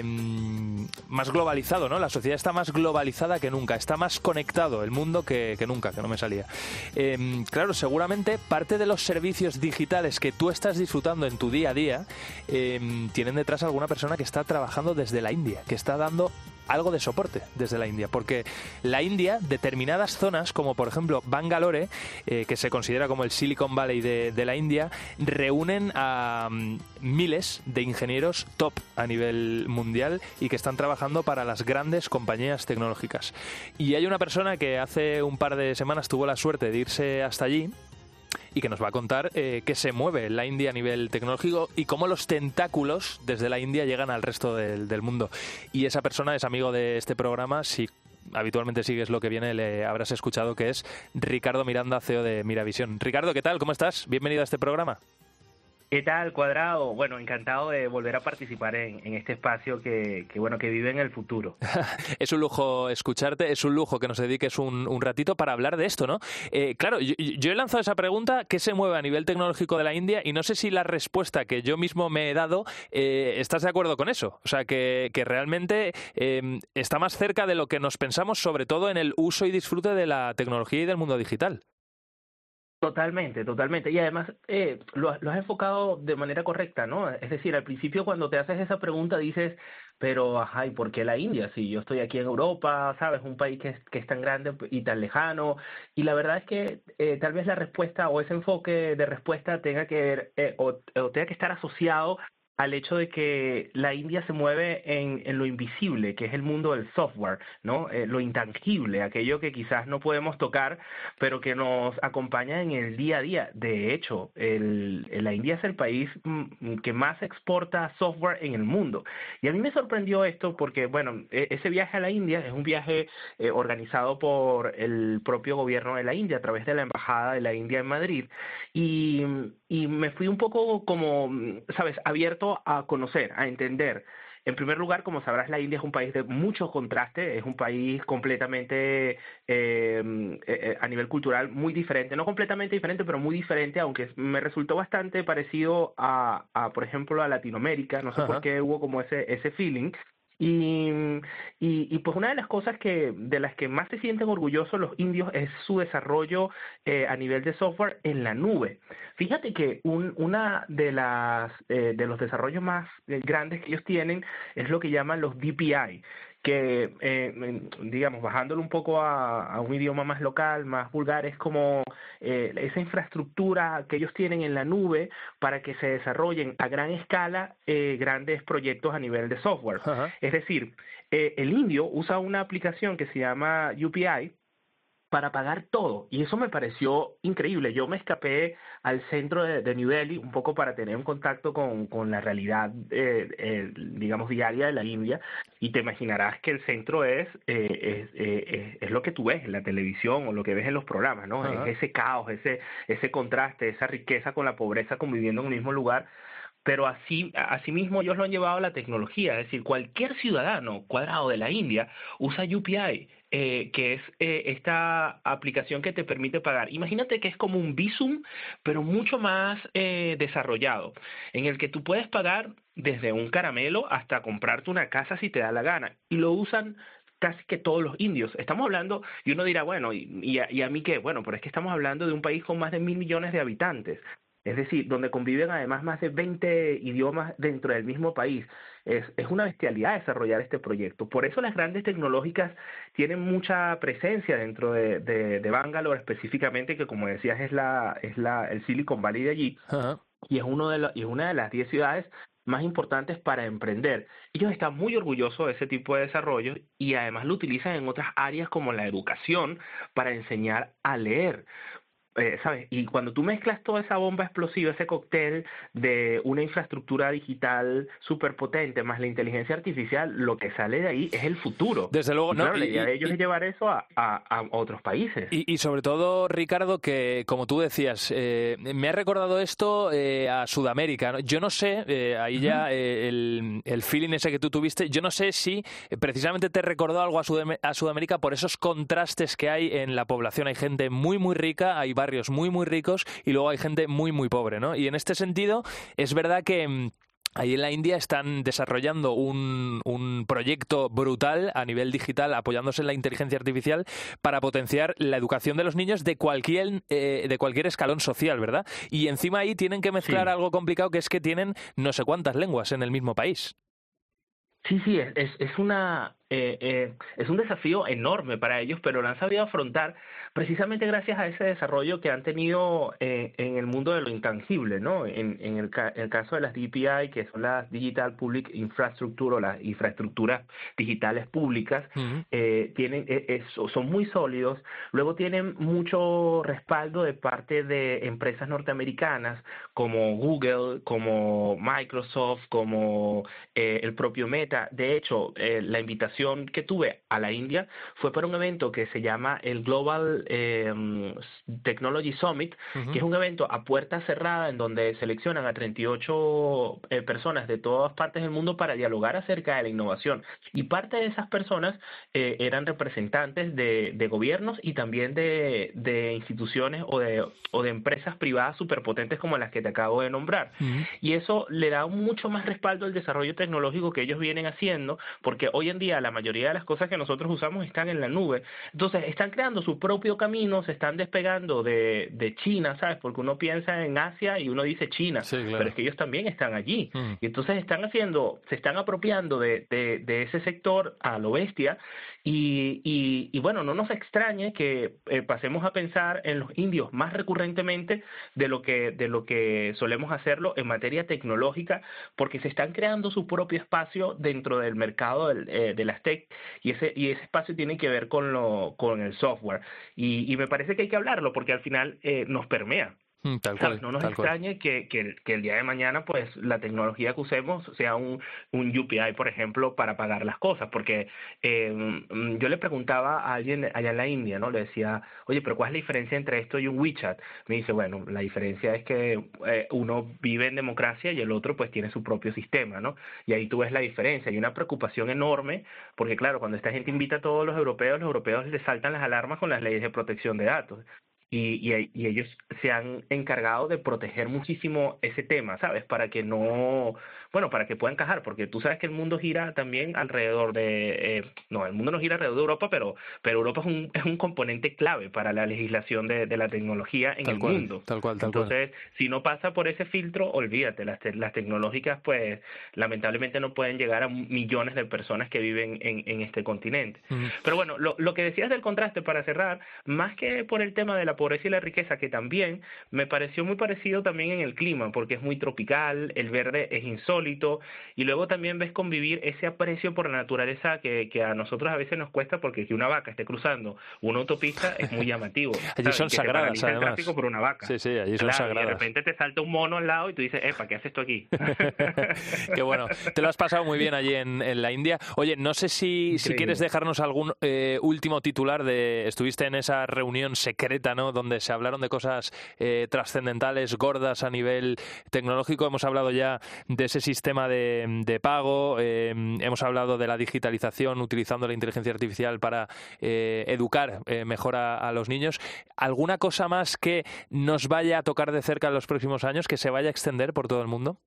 más globalizado, ¿no? La sociedad está más globalizada que nunca, está más conectado el mundo que, que nunca, que no me salía. Eh, claro, seguramente parte de los servicios digitales que tú estás disfrutando en tu día a día eh, tienen detrás alguna persona que está trabajando desde la India, que está dando algo de soporte desde la India, porque la India, determinadas zonas, como por ejemplo Bangalore, eh, que se considera como el Silicon Valley de, de la India, reúnen a um, miles de ingenieros top a nivel mundial y que están trabajando para las grandes compañías tecnológicas. Y hay una persona que hace un par de semanas tuvo la suerte de irse hasta allí y que nos va a contar eh, qué se mueve en la India a nivel tecnológico y cómo los tentáculos desde la India llegan al resto del, del mundo. Y esa persona es amigo de este programa. Si habitualmente sigues Lo que viene, le habrás escuchado, que es Ricardo Miranda, C E O de Miravisión. Ricardo, ¿qué tal? ¿Cómo estás? Bienvenido a este programa. ¿Qué tal, Cuadrado? Bueno, encantado de volver a participar en, en este espacio que, que, bueno, que vive en el futuro. Es un lujo escucharte, es un lujo que nos dediques un, un ratito para hablar de esto, ¿no? Eh, claro, yo, yo he lanzado esa pregunta, ¿qué se mueve a nivel tecnológico de la India? Y no sé si la respuesta que yo mismo me he dado, eh, ¿estás de acuerdo con eso? O sea, que, que realmente eh, está más cerca de lo que nos pensamos, sobre todo en el uso y disfrute de la tecnología y del mundo digital. Totalmente, totalmente. Y además eh, lo, lo has enfocado de manera correcta, ¿no? Es decir, al principio cuando te haces esa pregunta dices, pero, ajá, ¿y por qué la India? Si yo estoy aquí en Europa, ¿sabes? Un país que es, que es tan grande y tan lejano. Y la verdad es que eh, tal vez la respuesta o ese enfoque de respuesta tenga que ver eh, o, o tenga que estar asociado al hecho de que la India se mueve en, en lo invisible, que es el mundo del software, ¿no? Eh, lo intangible, aquello que quizás no podemos tocar, pero que nos acompaña en el día a día. De hecho, el, la India es el país mm, que más exporta software en el mundo. Y a mí me sorprendió esto porque, bueno, ese viaje a la India es un viaje eh, organizado por el propio gobierno de la India a través de la Embajada de la India en Madrid. Y, y me fui un poco como, ¿sabes?, abierto a conocer, a entender. En primer lugar, como sabrás, la India es un país de mucho contraste, es un país completamente, eh, eh, a nivel cultural, muy diferente, no completamente diferente, pero muy diferente, aunque me resultó bastante parecido a, a por ejemplo, a Latinoamérica, no sé Ajá. por qué hubo como ese, ese feeling. Y, y, y pues una de las cosas que de las que más se sienten orgullosos los indios es su desarrollo eh, a nivel de software en la nube. Fíjate que un, una de las eh, de los desarrollos más eh, grandes que ellos tienen es lo que llaman los D P I, que eh, digamos, bajándolo un poco a, a un idioma más local, más vulgar, es como eh, esa infraestructura que ellos tienen en la nube para que se desarrollen a gran escala eh, grandes proyectos a nivel de software. Ajá. Es decir, eh, el indio usa una aplicación que se llama U P I para pagar todo, y eso me pareció increíble. Yo me escapé al centro de, de New Delhi un poco para tener un contacto con, con la realidad, eh, eh, digamos, diaria de la India, y te imaginarás que el centro es, eh, es, eh, es, es lo que tú ves en la televisión o lo que ves en los programas, ¿no? Uh-huh. Es ese caos, ese, ese contraste, esa riqueza con la pobreza conviviendo en un mismo lugar. Pero así, asimismo ellos lo han llevado a la tecnología, es decir, cualquier ciudadano cuadrado de la India usa U P I, eh, que es eh, esta aplicación que te permite pagar. Imagínate que es como un Bizum, pero mucho más eh, desarrollado, en el que tú puedes pagar desde un caramelo hasta comprarte una casa si te da la gana, y lo usan casi que todos los indios. Estamos hablando, y uno dirá, bueno, ¿y, y, a, y a mí qué? Bueno, pero es que estamos hablando de un país con más de mil millones de habitantes. Es decir, donde conviven además más de veinte idiomas dentro del mismo país. Es, es una bestialidad desarrollar este proyecto. Por eso las grandes tecnológicas tienen mucha presencia dentro de, de, de Bangalore específicamente, que como decías es la es la el Silicon Valley de allí. Uh-huh. Y es uno de los, y es una de las diez ciudades más importantes para emprender. Ellos están muy orgullosos de ese tipo de desarrollo y además lo utilizan en otras áreas como la educación para enseñar a leer. eh, ¿sabes? Y cuando tú mezclas toda esa bomba explosiva, ese cóctel de una infraestructura digital súper potente más la inteligencia artificial, lo que sale de ahí es el futuro. Desde luego, y claro, no. La idea y, de ellos y, es llevar eso a, a, a otros países. Y, y sobre todo, Ricardo, que como tú decías, eh, me ha recordado esto eh, a Sudamérica, ¿no? Yo no sé, eh, ahí ya eh, el, el feeling ese que tú tuviste, yo no sé si eh, precisamente te recordó algo a, Sudam- a Sudamérica por esos contrastes que hay en la población. Hay gente muy, muy rica, hay barrios muy, muy ricos y luego hay gente muy, muy pobre, ¿no? Y en este sentido, es verdad que ahí en la India están desarrollando un, un proyecto brutal a nivel digital, apoyándose en la inteligencia artificial para potenciar la educación de los niños de cualquier, eh, de cualquier escalón social, ¿verdad? Y encima ahí tienen que mezclar sí. algo complicado, que es que tienen no sé cuántas lenguas en el mismo país. Sí, sí, es, es, es una... Eh, eh, es un desafío enorme para ellos, pero lo han sabido afrontar precisamente gracias a ese desarrollo que han tenido eh, en el mundo de lo intangible, ¿no? En, en el, ca el caso de las D P I, que son las Digital Public Infrastructure o las infraestructuras digitales públicas, uh-huh. eh, tienen, eh, son muy sólidos. Luego tienen mucho respaldo de parte de empresas norteamericanas como Google, como Microsoft, como eh, el propio Meta. De hecho, eh, la invitación que tuve a la India fue para un evento que se llama el Global eh, Technology Summit, uh-huh. que es un evento a puerta cerrada en donde seleccionan a treinta y ocho eh, personas de todas partes del mundo para dialogar acerca de la innovación. Y parte de esas personas eh, eran representantes de, de gobiernos y también de, de instituciones o de, o de empresas privadas superpotentes como las que te acabo de nombrar. Uh-huh. Y eso le da mucho más respaldo al desarrollo tecnológico que ellos vienen haciendo, porque hoy en día la mayoría de las cosas que nosotros usamos están en la nube. Entonces, están creando su propio camino, se están despegando de, de China, ¿sabes? Porque uno piensa en Asia y uno dice China, sí, claro. pero es que ellos también están allí. Mm. Y entonces están haciendo, se están apropiando de, de, de ese sector a lo bestia y, y, y bueno, no nos extrañe que eh, pasemos a pensar en los indios más recurrentemente de lo que, de lo que solemos hacerlo en materia tecnológica, porque se están creando su propio espacio dentro del mercado del, eh, de las tech y ese y ese espacio tiene que ver con lo con el software y, y me parece que hay que hablarlo porque al final eh, nos permea. Tal cual, no nos tal extrañe que, que, que el día de mañana pues la tecnología que usemos sea un, un U P I, por ejemplo, para pagar las cosas, porque eh, yo le preguntaba a alguien allá en la India, ¿no? Le decía, oye, pero ¿cuál es la diferencia entre esto y un WeChat? Me dice, bueno, la diferencia es que eh, uno vive en democracia y el otro pues tiene su propio sistema, ¿no? Y ahí tú ves la diferencia. Hay una preocupación enorme, porque claro, cuando esta gente invita a todos los europeos, los europeos les saltan las alarmas con las leyes de protección de datos. Y, y, y ellos se han encargado de proteger muchísimo ese tema, ¿sabes? Para que no, bueno, para que pueda encajar, porque tú sabes que el mundo gira también alrededor de, eh, no, el mundo no gira alrededor de Europa, pero, pero Europa es un, es un componente clave para la legislación de, de la tecnología en tal el cual, mundo. Tal cual, tal Entonces, cual. si no pasa por ese filtro, olvídate, las, te, las tecnológicas, pues, lamentablemente no pueden llegar a millones de personas que viven en, en este continente. Uh-huh. Pero bueno, lo, lo que decías del contraste, para cerrar, más que por el tema de la pobreza y la riqueza, que también me pareció muy parecido también en el clima, porque es muy tropical, el verde es insólito, y luego también ves convivir ese aprecio por la naturaleza que, que a nosotros a veces nos cuesta, porque que una vaca esté cruzando una autopista es muy llamativo. Allí ¿sabes? son que sagradas, se además. El tráfico por una vaca. Sí, sí, allí son claro, sagradas. Y de repente te salta un mono al lado y tú dices, epa, ¿qué haces tú aquí? Qué bueno. Te lo has pasado muy bien allí en, en la India. Oye, no sé si, si quieres dejarnos algún eh, último titular de... Estuviste en esa reunión secreta, ¿no? Donde se hablaron de cosas eh, trascendentales, gordas a nivel tecnológico. Hemos hablado ya de ese sistema de, de pago, eh, hemos hablado de la digitalización utilizando la inteligencia artificial para eh, educar eh, mejor a, a los niños. ¿Alguna cosa más que nos vaya a tocar de cerca en los próximos años, que se vaya a extender por todo el mundo?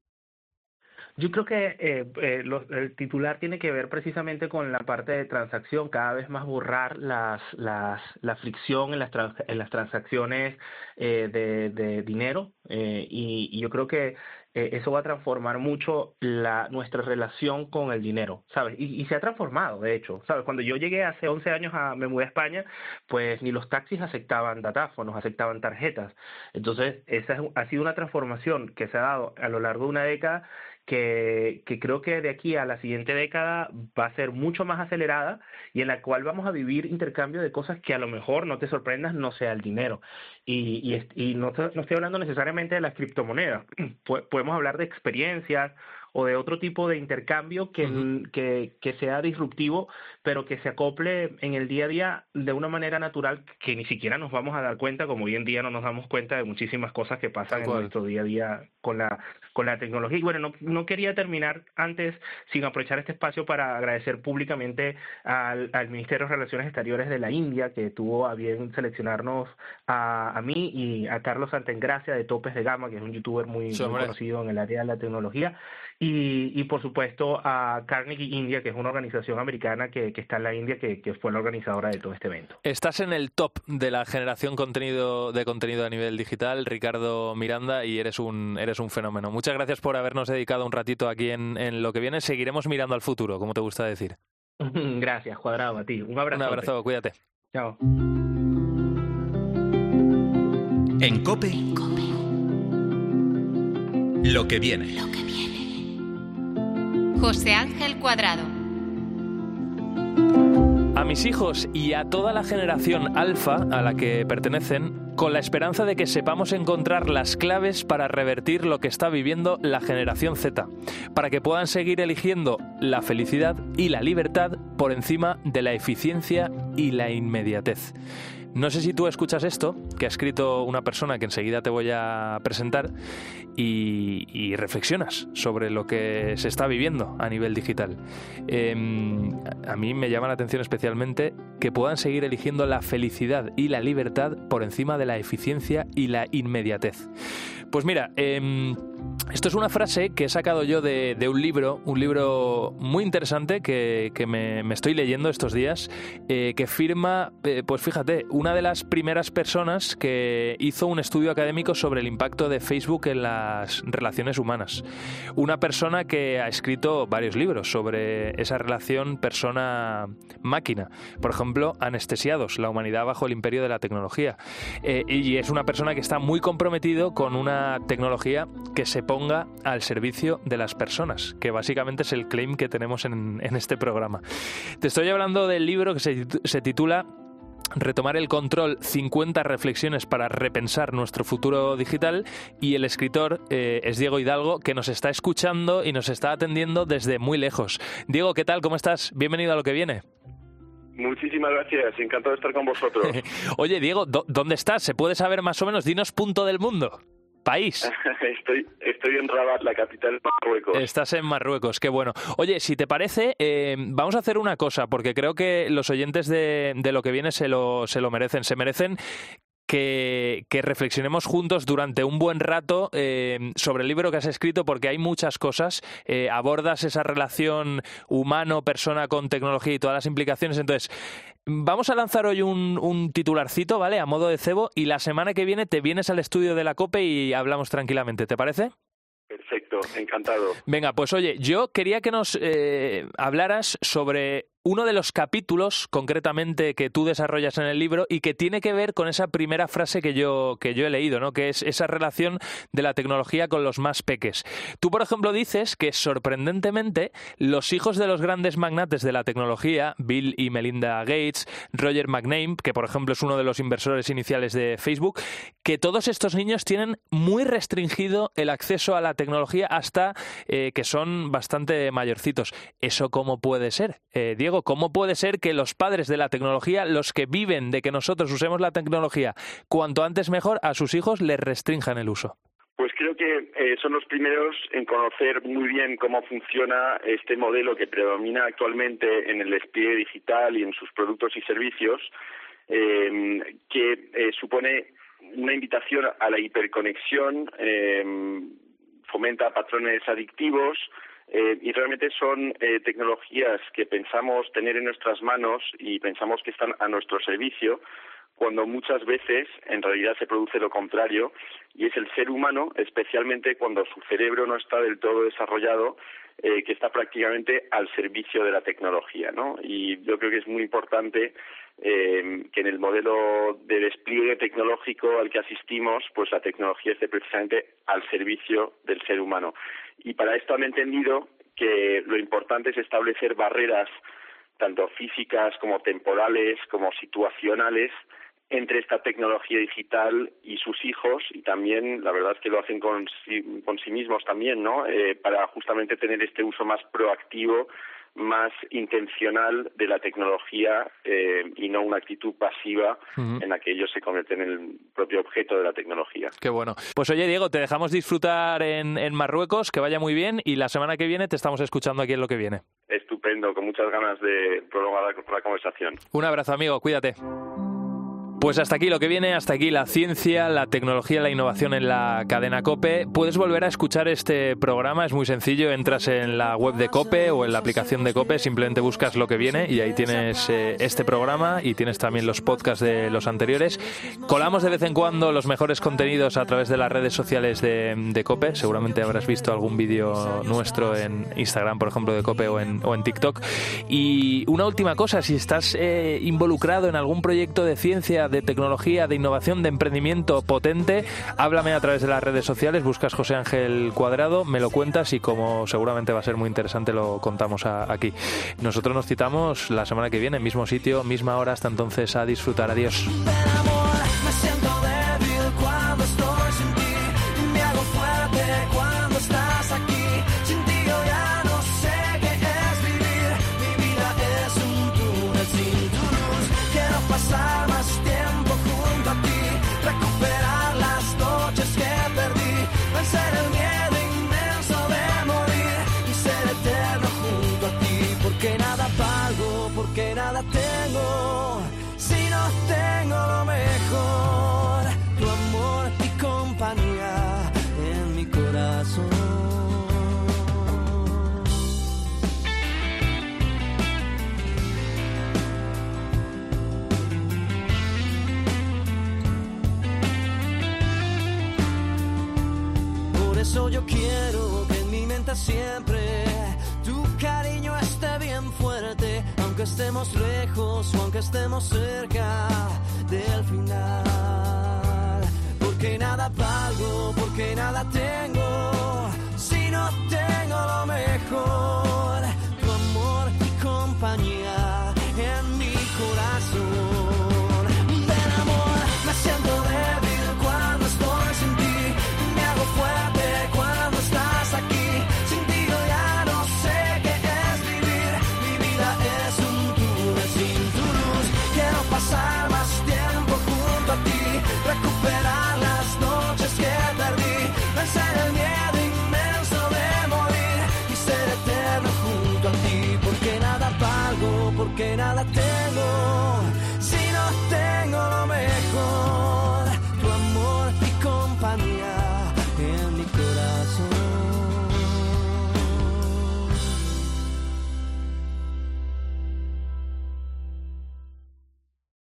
Yo creo que eh, eh, lo, el titular tiene que ver precisamente con la parte de transacción, cada vez más borrar las, las, la fricción en las, trans, en las transacciones eh, de, de dinero eh, y, y yo creo que eh, eso va a transformar mucho la, nuestra relación con el dinero, ¿sabes? Y, y se ha transformado, de hecho, ¿sabes? Cuando yo llegué hace once años, a, me mudé a España, pues ni los taxis aceptaban datáfonos, aceptaban tarjetas. Entonces, esa es, ha sido una transformación que se ha dado a lo largo de una década que, que creo que de aquí a la siguiente década va a ser mucho más acelerada y en la cual vamos a vivir intercambio de cosas que a lo mejor, no te sorprendas, no sea el dinero. Y, y, y no, no estoy hablando necesariamente de las criptomonedas, podemos hablar de experiencias o de otro tipo de intercambio que, uh-huh. que, que sea disruptivo, pero que se acople en el día a día de una manera natural que ni siquiera nos vamos a dar cuenta, como hoy en día no nos damos cuenta de muchísimas cosas que pasan en nuestro día a día con la con la tecnología. Y bueno, no, no quería terminar antes sin aprovechar este espacio para agradecer públicamente al, al Ministerio de Relaciones Exteriores de la India, que tuvo a bien seleccionarnos a, a mí y a Carlos Santengracia de Topes de Gama, que es un youtuber muy, muy conocido en el área de la tecnología. Y, y por supuesto a Carnegie India, que es una organización americana que, que está en la India, que, que fue la organizadora de todo este evento. Estás en el top de la generación contenido de contenido a nivel digital, Ricardo Miranda, y eres un eres un fenómeno. Muchas gracias por habernos dedicado un ratito aquí en, en Lo que viene. Seguiremos mirando al futuro, como te gusta decir. Gracias, Cuadrado, a ti. Un abrazo. Un abrazo, cuídate. Chao. En COPE, en COPE. Lo que viene. Lo que viene. José Ángel Cuadrado. A mis hijos y a toda la generación alfa a la que pertenecen, con la esperanza de que sepamos encontrar las claves para revertir lo que está viviendo la generación Z, para que puedan seguir eligiendo la felicidad y la libertad por encima de la eficiencia y la inmediatez. No sé si tú escuchas esto, que ha escrito una persona que enseguida te voy a presentar, y, y reflexionas sobre lo que se está viviendo a nivel digital. Eh, a mí me llama la atención especialmente que puedan seguir eligiendo la felicidad y la libertad por encima de la eficiencia y la inmediatez. Pues mira, eh, esto es una frase que he sacado yo de, de un libro, un libro muy interesante que, que me, me estoy leyendo estos días, eh, que firma, eh, pues fíjate, una de las primeras personas que hizo un estudio académico sobre el impacto de Facebook en las relaciones humanas. Una persona que ha escrito varios libros sobre esa relación persona-máquina. Por ejemplo, Anestesiados, la humanidad bajo el imperio de la tecnología. Eh, y es una persona que está muy comprometido con una tecnología que se ponga al servicio de las personas, que básicamente es el claim que tenemos en, en este programa. Te estoy hablando del libro que se, se titula Retomar el control, cincuenta reflexiones para repensar nuestro futuro digital, y el escritor eh, es Diego Hidalgo, que nos está escuchando y nos está atendiendo desde muy lejos. Diego, ¿qué tal? ¿Cómo estás? Bienvenido a Lo que viene. Muchísimas gracias, encantado de estar con vosotros. Oye, Diego, ¿dónde estás? ¿Se puede saber más o menos? Dinos punto del mundo. País. Estoy, estoy en Rabat, la capital de Marruecos. Estás en Marruecos, qué bueno. Oye, si te parece, eh, vamos a hacer una cosa, porque creo que los oyentes de, de Lo que viene se lo, se lo merecen. Se merecen que, que reflexionemos juntos durante un buen rato eh, sobre el libro que has escrito, porque hay muchas cosas. Eh, abordas esa relación humano-persona con tecnología y todas las implicaciones. Entonces, vamos a lanzar hoy un, un titularcito, ¿vale? A modo de cebo, y la semana que viene te vienes al estudio de la COPE y hablamos tranquilamente. ¿Te parece? Perfecto, encantado. Venga, pues oye, yo quería que nos eh, hablaras sobre uno de los capítulos, concretamente, que tú desarrollas en el libro y que tiene que ver con esa primera frase que yo, que yo he leído, ¿no? Que es esa relación de la tecnología con los más peques. Tú, por ejemplo, dices que, sorprendentemente, los hijos de los grandes magnates de la tecnología, Bill y Melinda Gates, Roger McNamee, que, por ejemplo, es uno de los inversores iniciales de Facebook, que todos estos niños tienen muy restringido el acceso a la tecnología hasta eh, que son bastante mayorcitos. ¿Eso cómo puede ser, eh, Diego? ¿Cómo puede ser que los padres de la tecnología, los que viven de que nosotros usemos la tecnología cuanto antes mejor, a sus hijos les restrinjan el uso? Pues creo que eh, son los primeros en conocer muy bien cómo funciona este modelo que predomina actualmente en el despliegue digital y en sus productos y servicios, eh, que eh, supone una invitación a la hiperconexión, eh, fomenta patrones adictivos, Eh, y realmente son eh, tecnologías que pensamos tener en nuestras manos y pensamos que están a nuestro servicio, cuando muchas veces en realidad se produce lo contrario, y es el ser humano, especialmente cuando su cerebro no está del todo desarrollado, eh, que está prácticamente al servicio de la tecnología, ¿no? Y yo creo que es muy importante eh, que en el modelo de despliegue tecnológico al que asistimos, pues la tecnología esté precisamente al servicio del ser humano. Y para esto han entendido que lo importante es establecer barreras tanto físicas como temporales, como situacionales, entre esta tecnología digital y sus hijos, y también, la verdad es que lo hacen con sí, con sí mismos también, ¿no? Eh, para justamente tener este uso más proactivo, más intencional de la tecnología eh, y no una actitud pasiva uh-huh. en la que ellos se convierten en el propio objeto de la tecnología. Qué bueno. Pues oye, Diego, te dejamos disfrutar en, en Marruecos, que vaya muy bien, y la semana que viene te estamos escuchando aquí en Lo que viene. Estupendo, con muchas ganas de prolongar la, la conversación. Un abrazo, amigo, cuídate. Pues hasta aquí Lo que viene, hasta aquí la ciencia, la tecnología, la innovación en la cadena COPE. Puedes volver a escuchar este programa, es muy sencillo, entras en la web de COPE o en la aplicación de COPE, simplemente buscas Lo que viene y ahí tienes eh, este programa y tienes también los podcasts de los anteriores. Colamos de vez en cuando los mejores contenidos a través de las redes sociales de, de COPE, seguramente habrás visto algún vídeo nuestro en Instagram, por ejemplo, de COPE o en, o en TikTok. Y una última cosa, si estás eh, involucrado en algún proyecto de ciencia, de tecnología, de innovación, de emprendimiento potente, háblame a través de las redes sociales, buscas José Ángel Cuadrado, me lo cuentas y como seguramente va a ser muy interesante lo contamos a, aquí. Nosotros nos citamos la semana que viene, mismo sitio, misma hora, hasta entonces a disfrutar. Adiós. Que nada tengo si no tengo lo mejor, tu amor y compañía en mi corazón. Por eso yo quiero que en mi mente siempre tu cariño esté bien fuerte, aunque estemos lejos o aunque estemos cerca del final. Porque nada valgo, porque nada tengo, si no tengo lo mejor, tu amor y compañía en mi corazón. Del amor me siento débil cuando estoy sin ti, me hago fuerte cuando estás aquí. Sin ti yo ya no sé qué es vivir, mi vida es un túnel sin tu luz. Quiero pasar más tiempo junto a ti, recuperar las noches que perdí, vencer el miedo inmenso de morir y ser eterno junto a ti. Porque nada valgo, porque nada tengo, si no tengo lo mejor, tu amor y compañía en mi corazón.